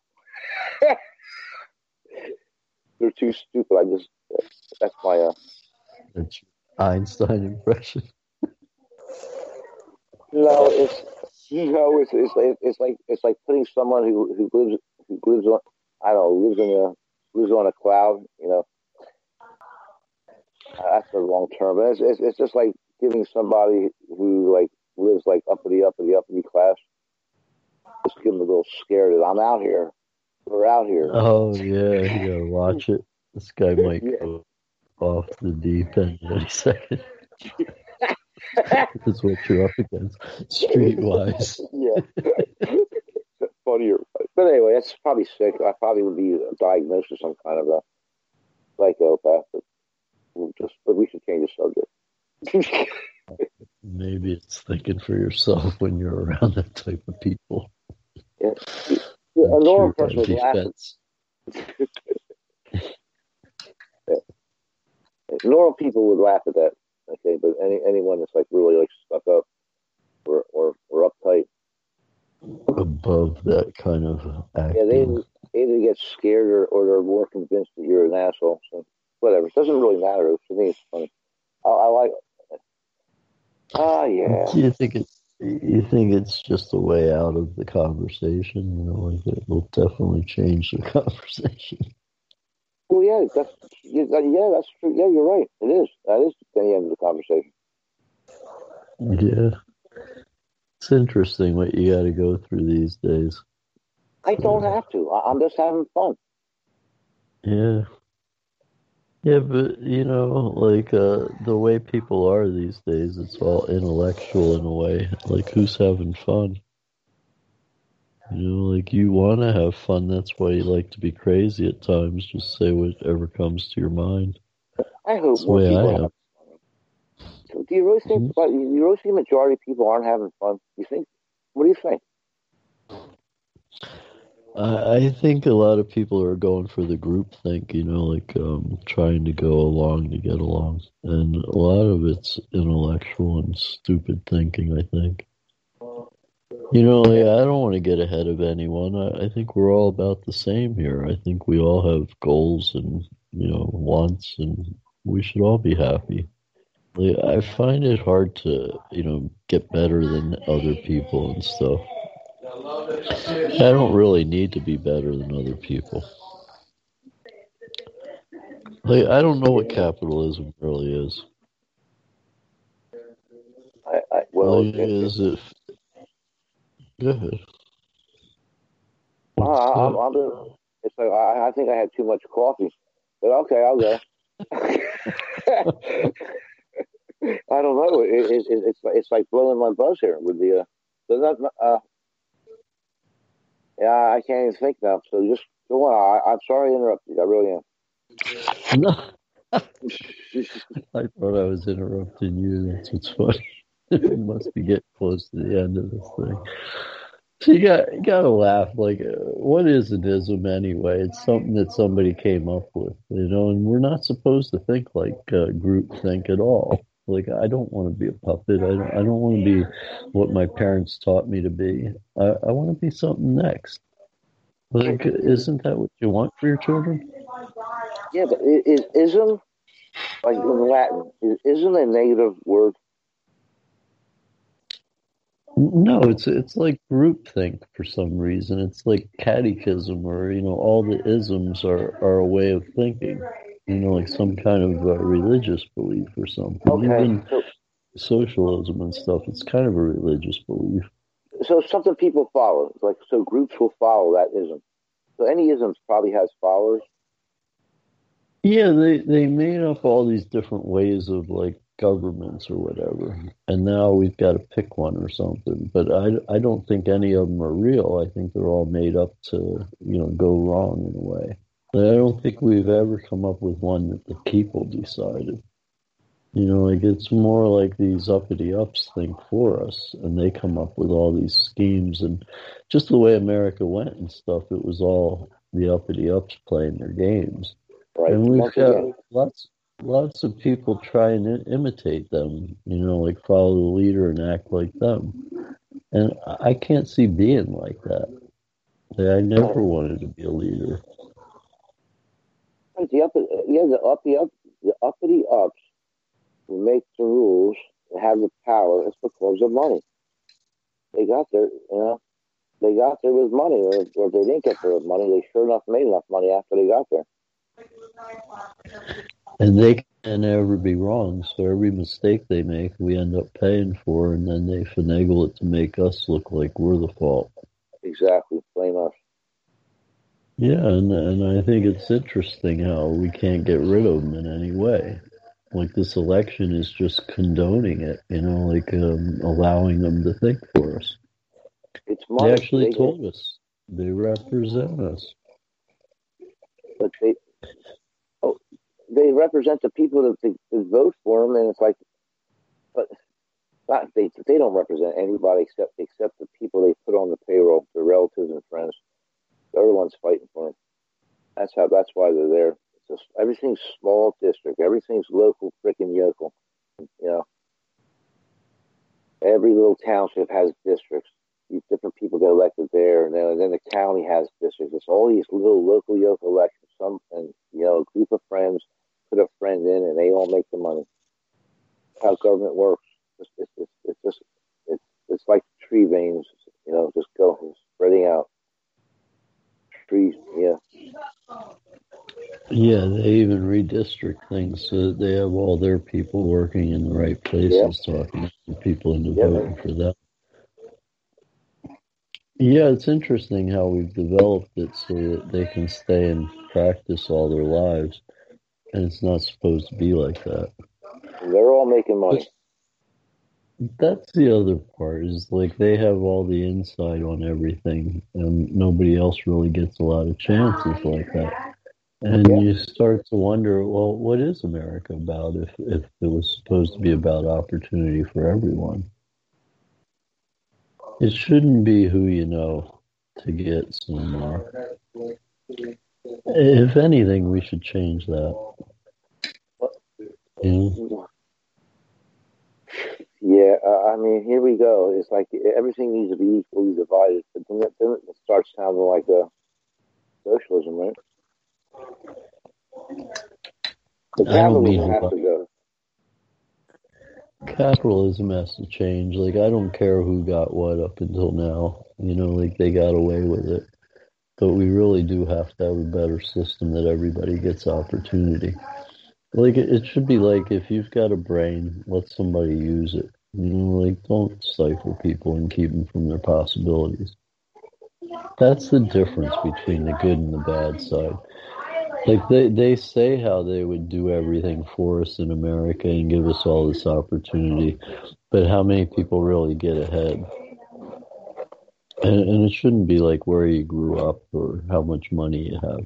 They're too stupid. I just, that's my, uh... That's your Einstein impression. No, it's, no, it's, it's, like, it's like, it's like putting someone who, who lives, who lives on, I don't know, lives in a, lives on a cloud, you know. Uh, that's the wrong term, but it's, it's, it's just like giving somebody who, like, lives, like, uppity, uppity, uppity class. Just give them a little scared that I'm out here. We're out here. Oh, yeah, you gotta watch it. This guy might yeah. go off the deep end any second. That's what you're up against, streetwise. Yeah. Funnier. But anyway, that's probably sick. I probably would be diagnosed with some kind of a psychopath. But, we'll just, but we should change the subject. Maybe it's thinking for yourself when you're around that type of people. Yeah. Yeah, a normal person would laugh at yeah. Normal people would laugh at that, okay, but any anyone that's like really like stuck up or or, or uptight. Above that kind of acting. Yeah, they either get scared or, or they're more convinced that you're an asshole. So whatever. It doesn't really matter. To me it's funny. I, I like Ah, uh, yeah. Do you think it's You think it's just a way out of the conversation? You know, like it will definitely change the conversation. Well, yeah, that's yeah, that's true. Yeah, you're right. It is. That is the end of the conversation. Yeah, it's interesting what you got to go through these days. I don't have to. I'm just having fun. Yeah. Yeah, but, you know, like, uh, the way people are these days, it's all intellectual in a way. Like, who's having fun? You know, like, you want to have fun. That's why you like to be crazy at times. Just say whatever comes to your mind. I hope That's the more way people I have am. fun. Do you really think, Mhm. but you really think the majority of people aren't having fun? You think? What do you think? I, I think a lot of people are going for the group think, you know, like um, trying to go along to get along. And a lot of it's intellectual and stupid thinking, I think. You know, like, I don't want to get ahead of anyone. I, I think we're all about the same here. I think we all have goals and, you know, wants, and we should all be happy. Like, I find it hard to, you know, get better than other people and stuff. I don't really need to be better than other people. Like, I don't know what capitalism really is. I, I well, Like, it, it, is it? Go ahead. uh, I'm, I'm just, it's like I, I think I had too much coffee. But okay, I'll go. I don't know. It, it, it, it's it's like blowing my buzz here with the. Uh, so that, uh, yeah, I can't even think now. So just go on. I, I'm sorry to interrupt you. I really am. No. I thought I was interrupting you. That's what's funny. We must be getting close to the end of this thing. So you got you got to laugh. Like, uh, what is an ism anyway? It's something that somebody came up with, you know. And we're not supposed to think like uh, group think at all. Like, I don't want to be a puppet. I don't. I don't want to be what my parents taught me to be. I, I want to be something next. Like, isn't that what you want for your children? Yeah, but is ism like in Latin? Is ism a negative word? No, it's it's like groupthink for some reason. It's like catechism, or you know, all the isms are, are a way of thinking. You know, like some kind of uh, religious belief or something. Okay. Even So, socialism and stuff. It's kind of a religious belief. so something people follow. Like so, groups will follow that ism. So any isms probably has followers. Yeah, they they made up all these different ways of like governments or whatever, and now we've got to pick one or something. But I, I don't think any of them are real. I think they're all made up to, you know, go wrong in a way. But I don't think we've ever come up with one that the people decided. You know, like it's more like these uppity ups think for us, and they come up with all these schemes, and just the way America went and stuff, it was all the uppity ups playing their games. Right. And we've Once got again, lots lots of people try and i- imitate them, you know, like follow the leader and act like them. And I I can't see being like that. Like, I never wanted to be a leader. right, the up, yeah, the uppity up, the uppity ups who make the rules and have the power. It's because of money. They got there, you know. They got there with money, or, or if they didn't get there with money, they sure enough made enough money after they got there. And they can never be wrong, so every mistake they make, we end up paying for, and then they finagle it to make us look like we're the fault. Exactly, blame us. Yeah, and and I think it's interesting how we can't get rid of them in any way. Like this election is just condoning it, you know, like um, allowing them to think for us. It's money. They actually They- told us they represent us. But they, oh, they represent the people that, that, that vote for them, and it's like, but not, they they don't represent anybody except except the people they put on the payroll, their relatives and friends. Everyone's fighting for them. That's how. That's why they're there. It's just, everything's small district. Everything's local, freaking yokel. You know, every little township has districts. These different people get elected there, and then, and then the county has districts. It's all these little local yokel elections. Some, and you know, a group of friends put a friend in, and they all make the money. That's how government works. It's, it's, it's, it's just it's it's like tree veins, you know, just go spreading out. Trees, yeah. Yeah, they even redistrict things so that they have all their people working in the right places, yeah. Talking to people into yeah, voting man. For them. Yeah, it's interesting how we've developed it so that they can stay and practice all their lives, and it's not supposed to be like that. They're all making money. That's the other part, is like they have all the insight on everything, and nobody else really gets a lot of chances like that. And yeah. You start to wonder, well, what is America about if, if it was supposed to be about opportunity for everyone? It shouldn't be who you know to get somewhere. If anything, we should change that. Yeah. Yeah, uh, I mean, here we go. It's like everything needs to be equally divided, but then it, then it starts sounding like a socialism, right? The capitalism has to go. Capitalism has to change. Like, I don't care who got what up until now. You know, like, they got away with it. But we really do have to have a better system that everybody gets opportunity. Like, it should be like, if you've got a brain, let somebody use it. You know, like, don't stifle people and keep them from their possibilities. That's the difference between the good and the bad side. Like, they, they say how they would do everything for us in America and give us all this opportunity, but how many people really get ahead? And, and it shouldn't be like where you grew up or how much money you have.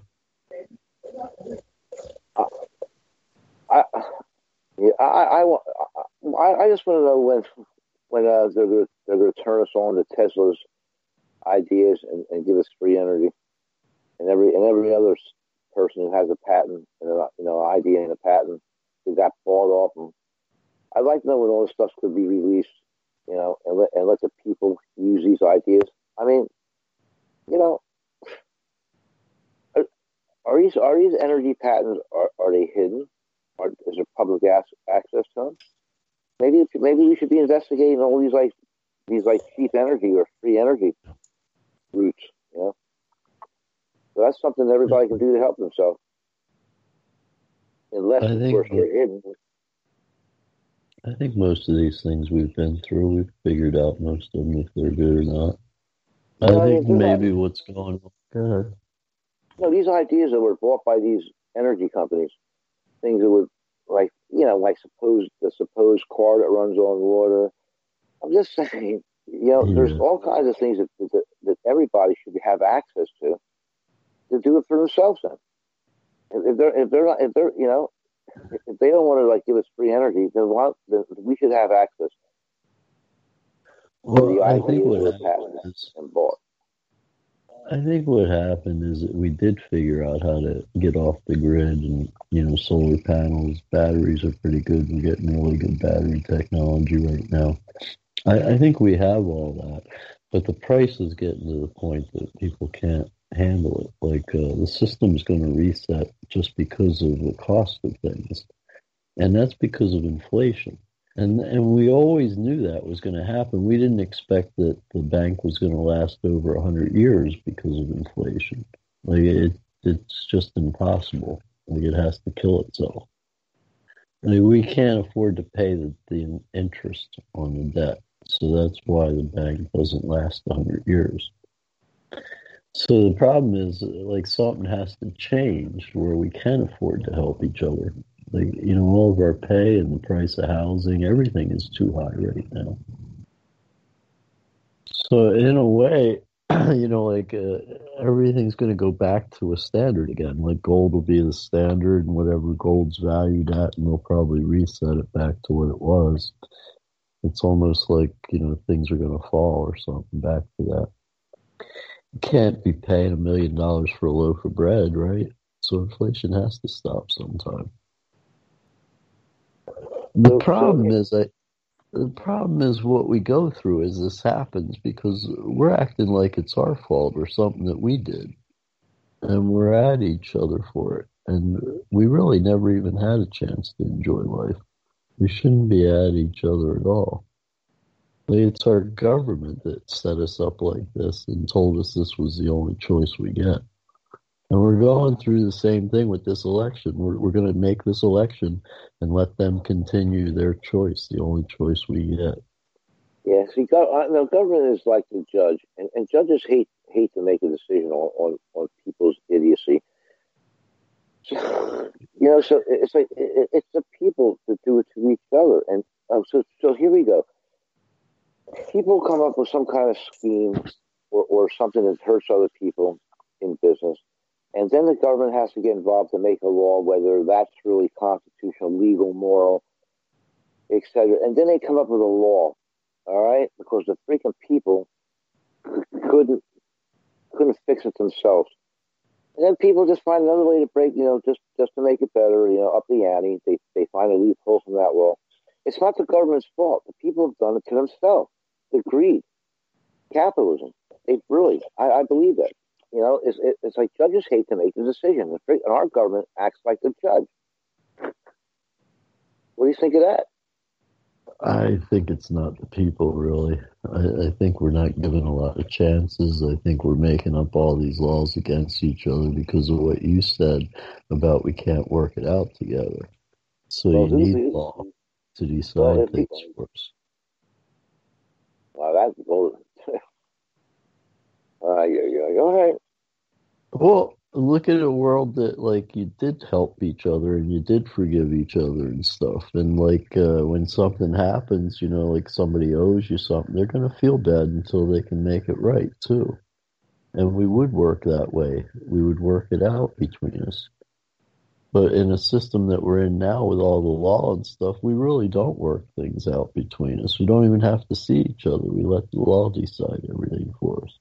I, yeah, I, I, I, I just want to know when, when uh, they're going they're going to turn us on to Tesla's ideas and, and give us free energy, and every and every other person who has a patent and a, you know idea and a patent who got bought off them. I'd like to know when all this stuff could be released, you know, and let and let the people use these ideas. I mean, you know, are, are these are these energy patents are, are they hidden? Or is there public access to them? Maybe maybe we should be investigating all these like these like cheap energy or free energy routes. You know, so that's something everybody can do to help themselves. Unless of course they're hidden. I think most of these things we've been through, we've figured out most of them if they're good or not. I no, think maybe not. What's going on. Go ahead. No, these ideas that were bought by these energy companies. Things that would, like, you know, like suppose the supposed car that runs on water. I'm just saying, you know, yeah. There's all kinds of things that, that that everybody should have access to to do it for themselves. Then, if they're if they're not if they're you know if they don't want to like give us free energy, then, why, then we should have access. Well, to the I think what happens and bought. I think what happened is that we did figure out how to get off the grid, and, you know, solar panels, batteries are pretty good. We're getting really good battery technology right now. I, I think we have all that, but the price is getting to the point that people can't handle it. Like, uh, the system's going to reset just because of the cost of things, and that's because of inflation. And and we always knew that was going to happen. We didn't expect that the bank was going to last over one hundred years because of inflation. Like, it, it's just impossible. Like, it has to kill itself. I mean, we can't afford to pay the, the interest on the debt. So that's why the bank doesn't last one hundred years. So the problem is, like, something has to change where we can afford to help each other. Like, you know, all of our pay and the price of housing, everything is too high right now. So in a way, you know, like, uh, everything's going to go back to a standard again. Like, gold will be the standard, and whatever gold's valued at, and they'll probably reset it back to what it was. It's almost like, you know, things are going to fall or something back to that. You can't be paying a million dollars for a loaf of bread, right? So inflation has to stop sometime. The problem is that the problem is what we go through as this happens, because we're acting like it's our fault or something that we did, and we're at each other for it. And we really never even had a chance to enjoy life. We shouldn't be at each other at all. It's our government that set us up like this and told us this was the only choice we get. And we're going through the same thing with this election. We're, we're going to make this election and let them continue their choice, the only choice we get. Yeah, see, go, no, government is like the judge, and, and judges hate hate to make a decision on, on, on people's idiocy. So, you know, so it's like it, it's the people that do it to each other, and um, so so here we go. People come up with some kind of scheme or, or something that hurts other people in business, and then the government has to get involved to make a law, whether that's really constitutional, legal, moral, et cetera. And then they come up with a law, all right, because the freaking people couldn't couldn't fix it themselves. And then people just find another way to break, you know, just, just to make it better, you know, up the ante. They they find a loophole from that law. It's not the government's fault. The people have done it to themselves. The greed, capitalism. They really, I, I believe that. You know, it's it, it's like judges hate to make the decision, and our government acts like the judge. What do you think of that? I think it's not the people, really. I, I think we're not given a lot of chances. I think we're making up all these laws against each other because of what you said about we can't work it out together. So well, you need law to decide well, things for us. Wow, that's bold. uh, yeah, yeah, all right. Well, look at a world that, like, you did help each other and you did forgive each other and stuff. And, like, uh, when something happens, you know, like somebody owes you something, they're going to feel bad until they can make it right, too. And we would work that way. We would work it out between us. But in a system that we're in now with all the law and stuff, we really don't work things out between us. We don't even have to see each other. We let the law decide everything for us.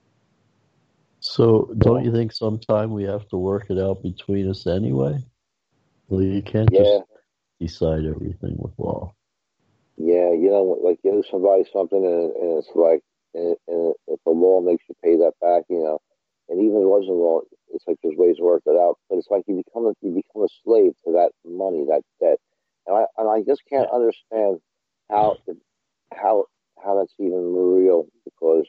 So don't you think sometime we have to work it out between us anyway? Well, you can't yeah. just decide everything with law. Yeah, you know, like you owe somebody something and, and it's like, and, and if the law makes you pay that back, you know, and even if it wasn't law, it's like there's ways to work it out. But it's like you become a, you become a slave to that money, that debt. And I and I just can't understand how how how that's even real, because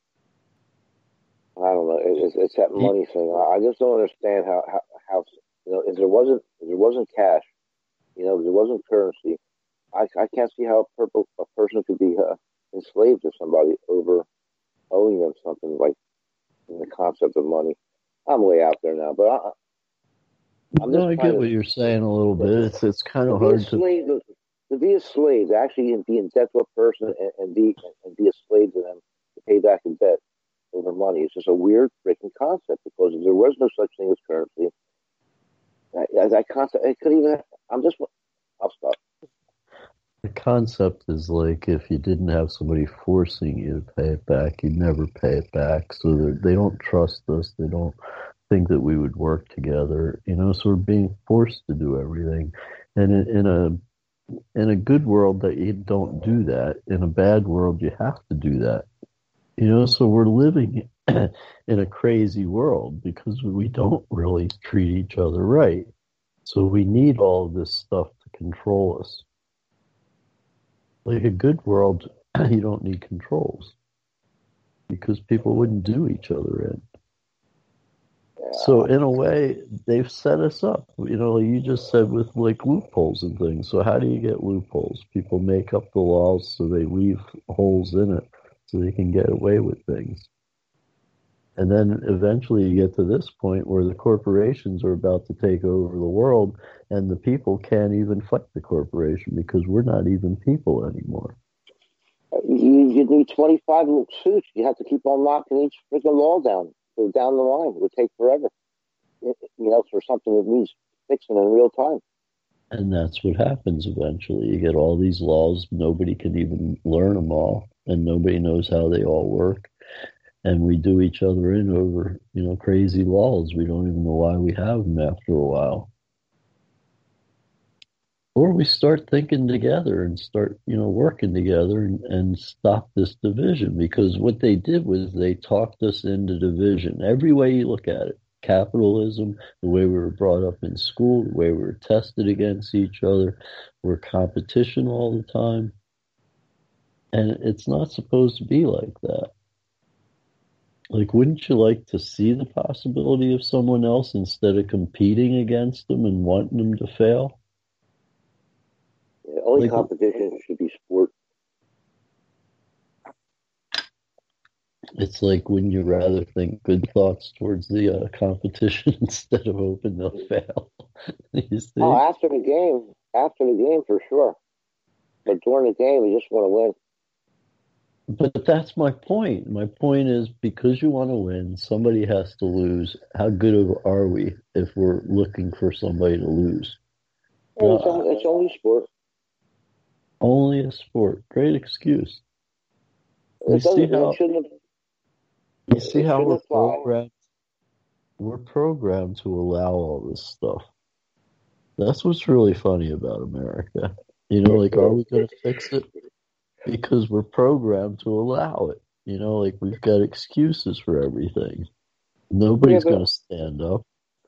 I don't know. It's, it's that money thing. I just don't understand how, how, how you know, if there wasn't if there wasn't cash, you know, if there wasn't currency, I, I can't see how a, purple, a person could be uh, enslaved to somebody over owing them something, like in the concept of money. I'm way out there now, but I, I'm no, just I get to, what you're saying a little bit. It's it's kind of hard to slave, to to be a slave, to actually be in debt to a person and, and be and be a slave to them to pay back a debt over money. It's just a weird freaking concept, because if there was no such thing as currency, that, that concept, it could even, I'm just, I'll stop. The concept is like if you didn't have somebody forcing you to pay it back, you'd never pay it back. So they don't trust us. They don't think that we would work together. You know, so we're being forced to do everything. And in, in a in a good world, that you don't do that. In a bad world, you have to do that. You know, so we're living in a crazy world because we don't really treat each other right. So we need all of this stuff to control us. Like a good world, you don't need controls because people wouldn't do each other in. So in a way, they've set us up. You know, you just said with like loopholes and things. So how do you get loopholes? People make up the laws so they leave holes in it so they can get away with things. And then eventually you get to this point where the corporations are about to take over the world and the people can't even fight the corporation because we're not even people anymore. You, you need twenty-five little suits. You have to keep on knocking each freaking law down. So down the line, it would take forever. It, you know, for something that needs fixing in real time. And that's what happens eventually. You get all these laws. Nobody can even learn them all. And nobody knows how they all work. And we do each other in over, you know, crazy laws. We don't even know why we have them after a while. Or we start thinking together and start, you know, working together and, and stop this division. Because what they did was they talked us into division. Every way you look at it. Capitalism, the way we were brought up in school, the way we were tested against each other. We're competition all the time. And it's not supposed to be like that. Like, wouldn't you like to see the possibility of someone else instead of competing against them and wanting them to fail? Yeah, only like, competition should be sport. It's like, wouldn't you rather think good thoughts towards the uh, competition instead of hoping they'll fail? You see? Oh, after the game, after the game for sure. But during the game, you just want to win. But that's my point. My point is, because you want to win, somebody has to lose. How good are we if we're looking for somebody to lose? Yeah, it's, only, it's only sport. Only a sport. Great excuse. You see how, you see how we're programmed, we're programmed to allow all this stuff. That's what's really funny about America. You know, like, are we going to fix it? Because we're programmed to allow it. You know, like, we've got excuses for everything. Nobody's yeah, going to stand up.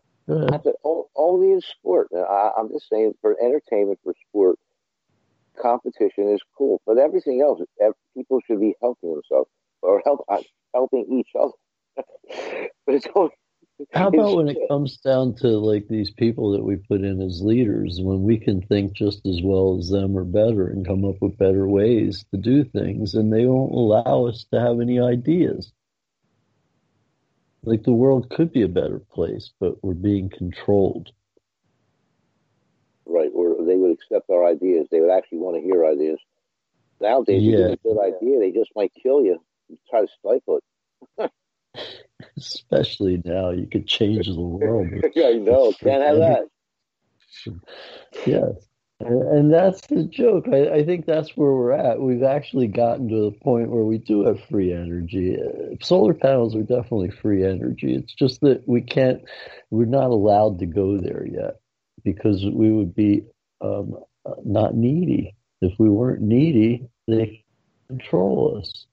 Only in sport. I, I'm just saying, for entertainment, for sport, competition is cool. But everything else, people should be helping themselves or help helping each other. But it's only. How about when it comes down to, like, these people that we put in as leaders, when we can think just as well as them or better and come up with better ways to do things, and they won't allow us to have any ideas? Like, the world could be a better place, but we're being controlled. Right, or they would accept our ideas. They would actually want to hear ideas. Nowadays, yeah. You get a good idea, they just might kill you and try to stifle it. Especially now, you could change the world. Yeah, I know. Can't have that. Yes. And, and that's the joke. I, I think that's where we're at. We've actually gotten to the point where we do have free energy. Uh, solar panels are definitely free energy. It's just that we can't, we're not allowed to go there yet because we would be um, not needy. If we weren't needy, they control us.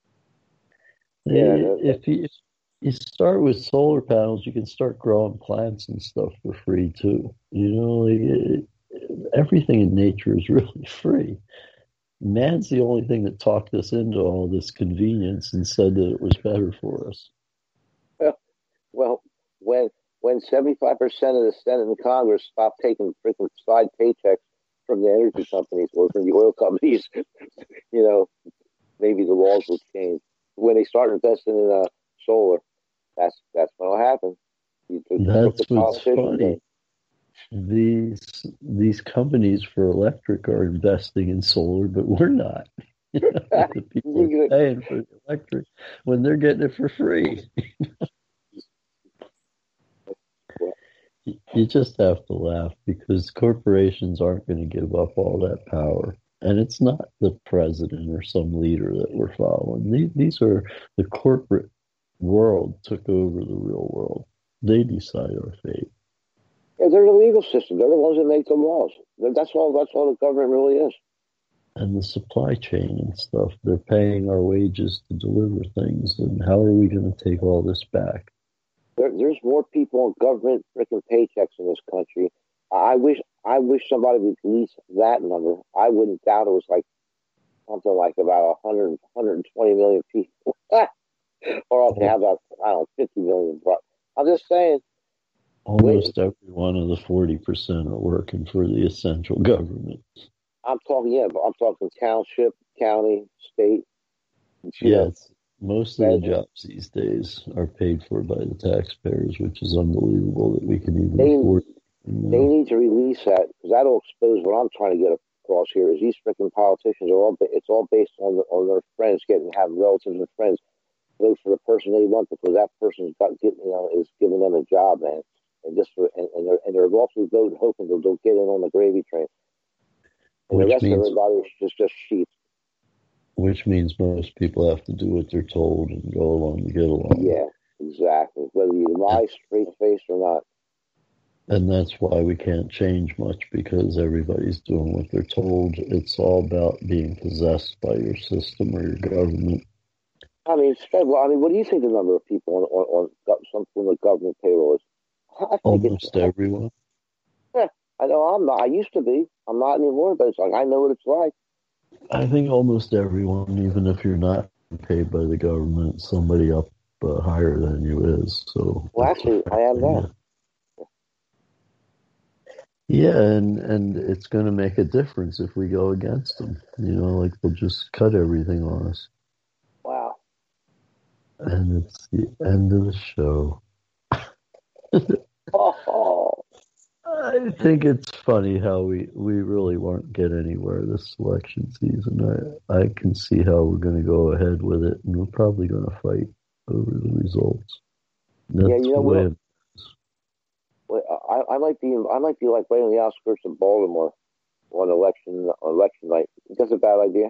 Yeah. If you, if you start with solar panels, you can start growing plants and stuff for free too. You know, like it, everything in nature is really free. Man's the only thing that talked us into all this convenience and said that it was better for us. Well, when when seventy-five percent of the Senate and Congress stop taking freaking side paychecks from the energy companies or from the oil companies, you know, maybe the laws will change. When they start investing in uh, solar, that's that's what'll happen. You, that's what's funny. These these companies for electric are investing in solar, but we're not. You know, the people are paying for the electric when they're getting it for free. You just have to laugh because corporations aren't going to give up all that power. And it's not the president or some leader that we're following. These, these are the corporate world took over the real world. They decide our fate. Yeah, they're the legal system. They're the ones that make the laws. That's all. That's all the government really is. And the supply chain and stuff. They're paying our wages to deliver things. And how are we going to take all this back? There, there's more people on government freaking paychecks in this country. I wish. I wish somebody would release that number. I wouldn't doubt it was like something like about one hundred, one hundred twenty million people. Or okay, how about, I don't know, fifty million. But I'm just saying. Almost every one of the forty percent are working for the essential government. I'm talking, yeah, but I'm talking township, county, state. Yes, most of the jobs these days are paid for by the taxpayers, which is unbelievable that we can even they, afford it. They need to release that because that'll expose what I'm trying to get across here. Is these freaking politicians are all it's all based on the, on their friends getting having relatives and friends vote for the person they want because that person's got getting you know is giving them a job, man. And just for, and, and they're and they're also voting hoping they'll, they'll get in on the gravy train. And which the rest means, of everybody is just just sheep. Which means most people have to do what they're told and go along to get along. Yeah, exactly. Whether you lie straight face or not. And that's why we can't change much because everybody's doing what they're told. It's all about being possessed by your system or your government. I mean, well, I mean, what do you think the number of people on on, on some form of government payroll is? I think Almost it's, everyone. Yeah, I know I'm not. I used to be. I'm not anymore, but it's like I know what it's like. I think almost everyone, even if you're not paid by the government, somebody up uh, higher than you is. So well, actually, I am that. Yeah, and, and it's going to make a difference if we go against them. You know, like they'll just cut everything on us. Wow. And it's the end of the show. Oh. I think it's funny how we, we really won't get anywhere this election season. I, I can see how we're going to go ahead with it, and we're probably going to fight over the results. That's yeah, you know what? I, I might be I might be like right on the outskirts of Baltimore on election on election night. That's a bad idea.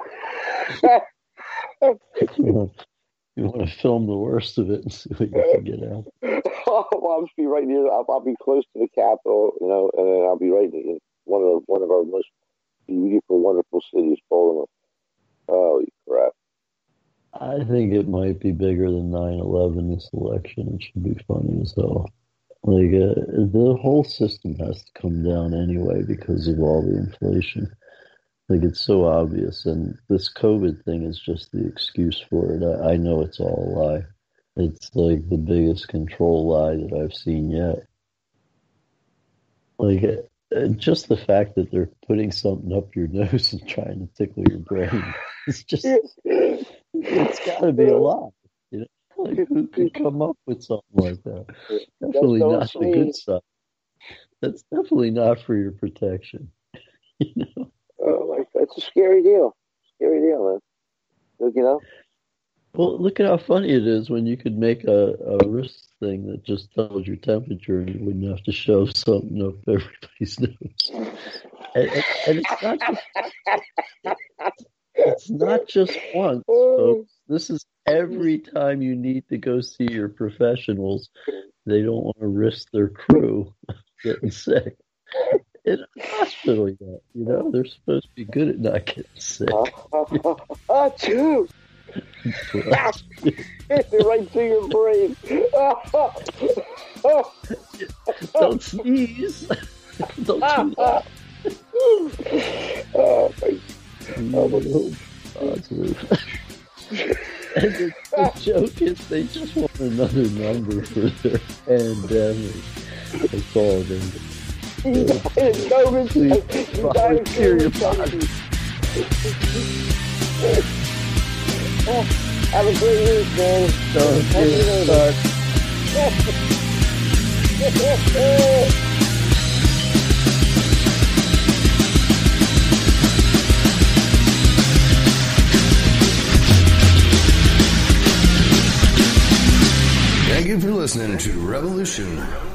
you, want, you want to film the worst of it and see what you can get out. Oh, well, I'll just be right near. I'll, I'll be close to the Capitol, you know, and then I'll be right in one of one of our most beautiful, wonderful cities, Baltimore. Holy crap! I think it might be bigger than nine eleven this election. It should be funny as hell. Like, uh, the whole system has to come down anyway because of all the inflation. Like, it's so obvious, and this COVID thing is just the excuse for it. I, I know it's all a lie. It's like the biggest control lie that I've seen yet. Like, uh, just the fact that they're putting something up your nose and trying to tickle your brain, it's just, it's got to be a lie. You know? Like, who could come up with something like that? Definitely not the good stuff. That's definitely not for your protection. You know? Oh my God, it's a scary deal. Scary deal, man. You know? Well, look at how funny it is when you could make a, a wrist thing that just tells your temperature and you wouldn't have to shove something up everybody's nose. And, and, and it's not just, it's not just once, folks. This is every time you need to go see your professionals. They don't want to risk their crew getting sick. In a hospital, you know, they're supposed to be good at not getting sick. Ah, too. Right to your brain. Don't sneeze. Don't do that. Oh, my God. And the, the joke is they just want another number for their pandemic. That's all it is. You died in COVID. Please volunteer your body. Have a great week, man. Don't get Thank you for listening to Revolution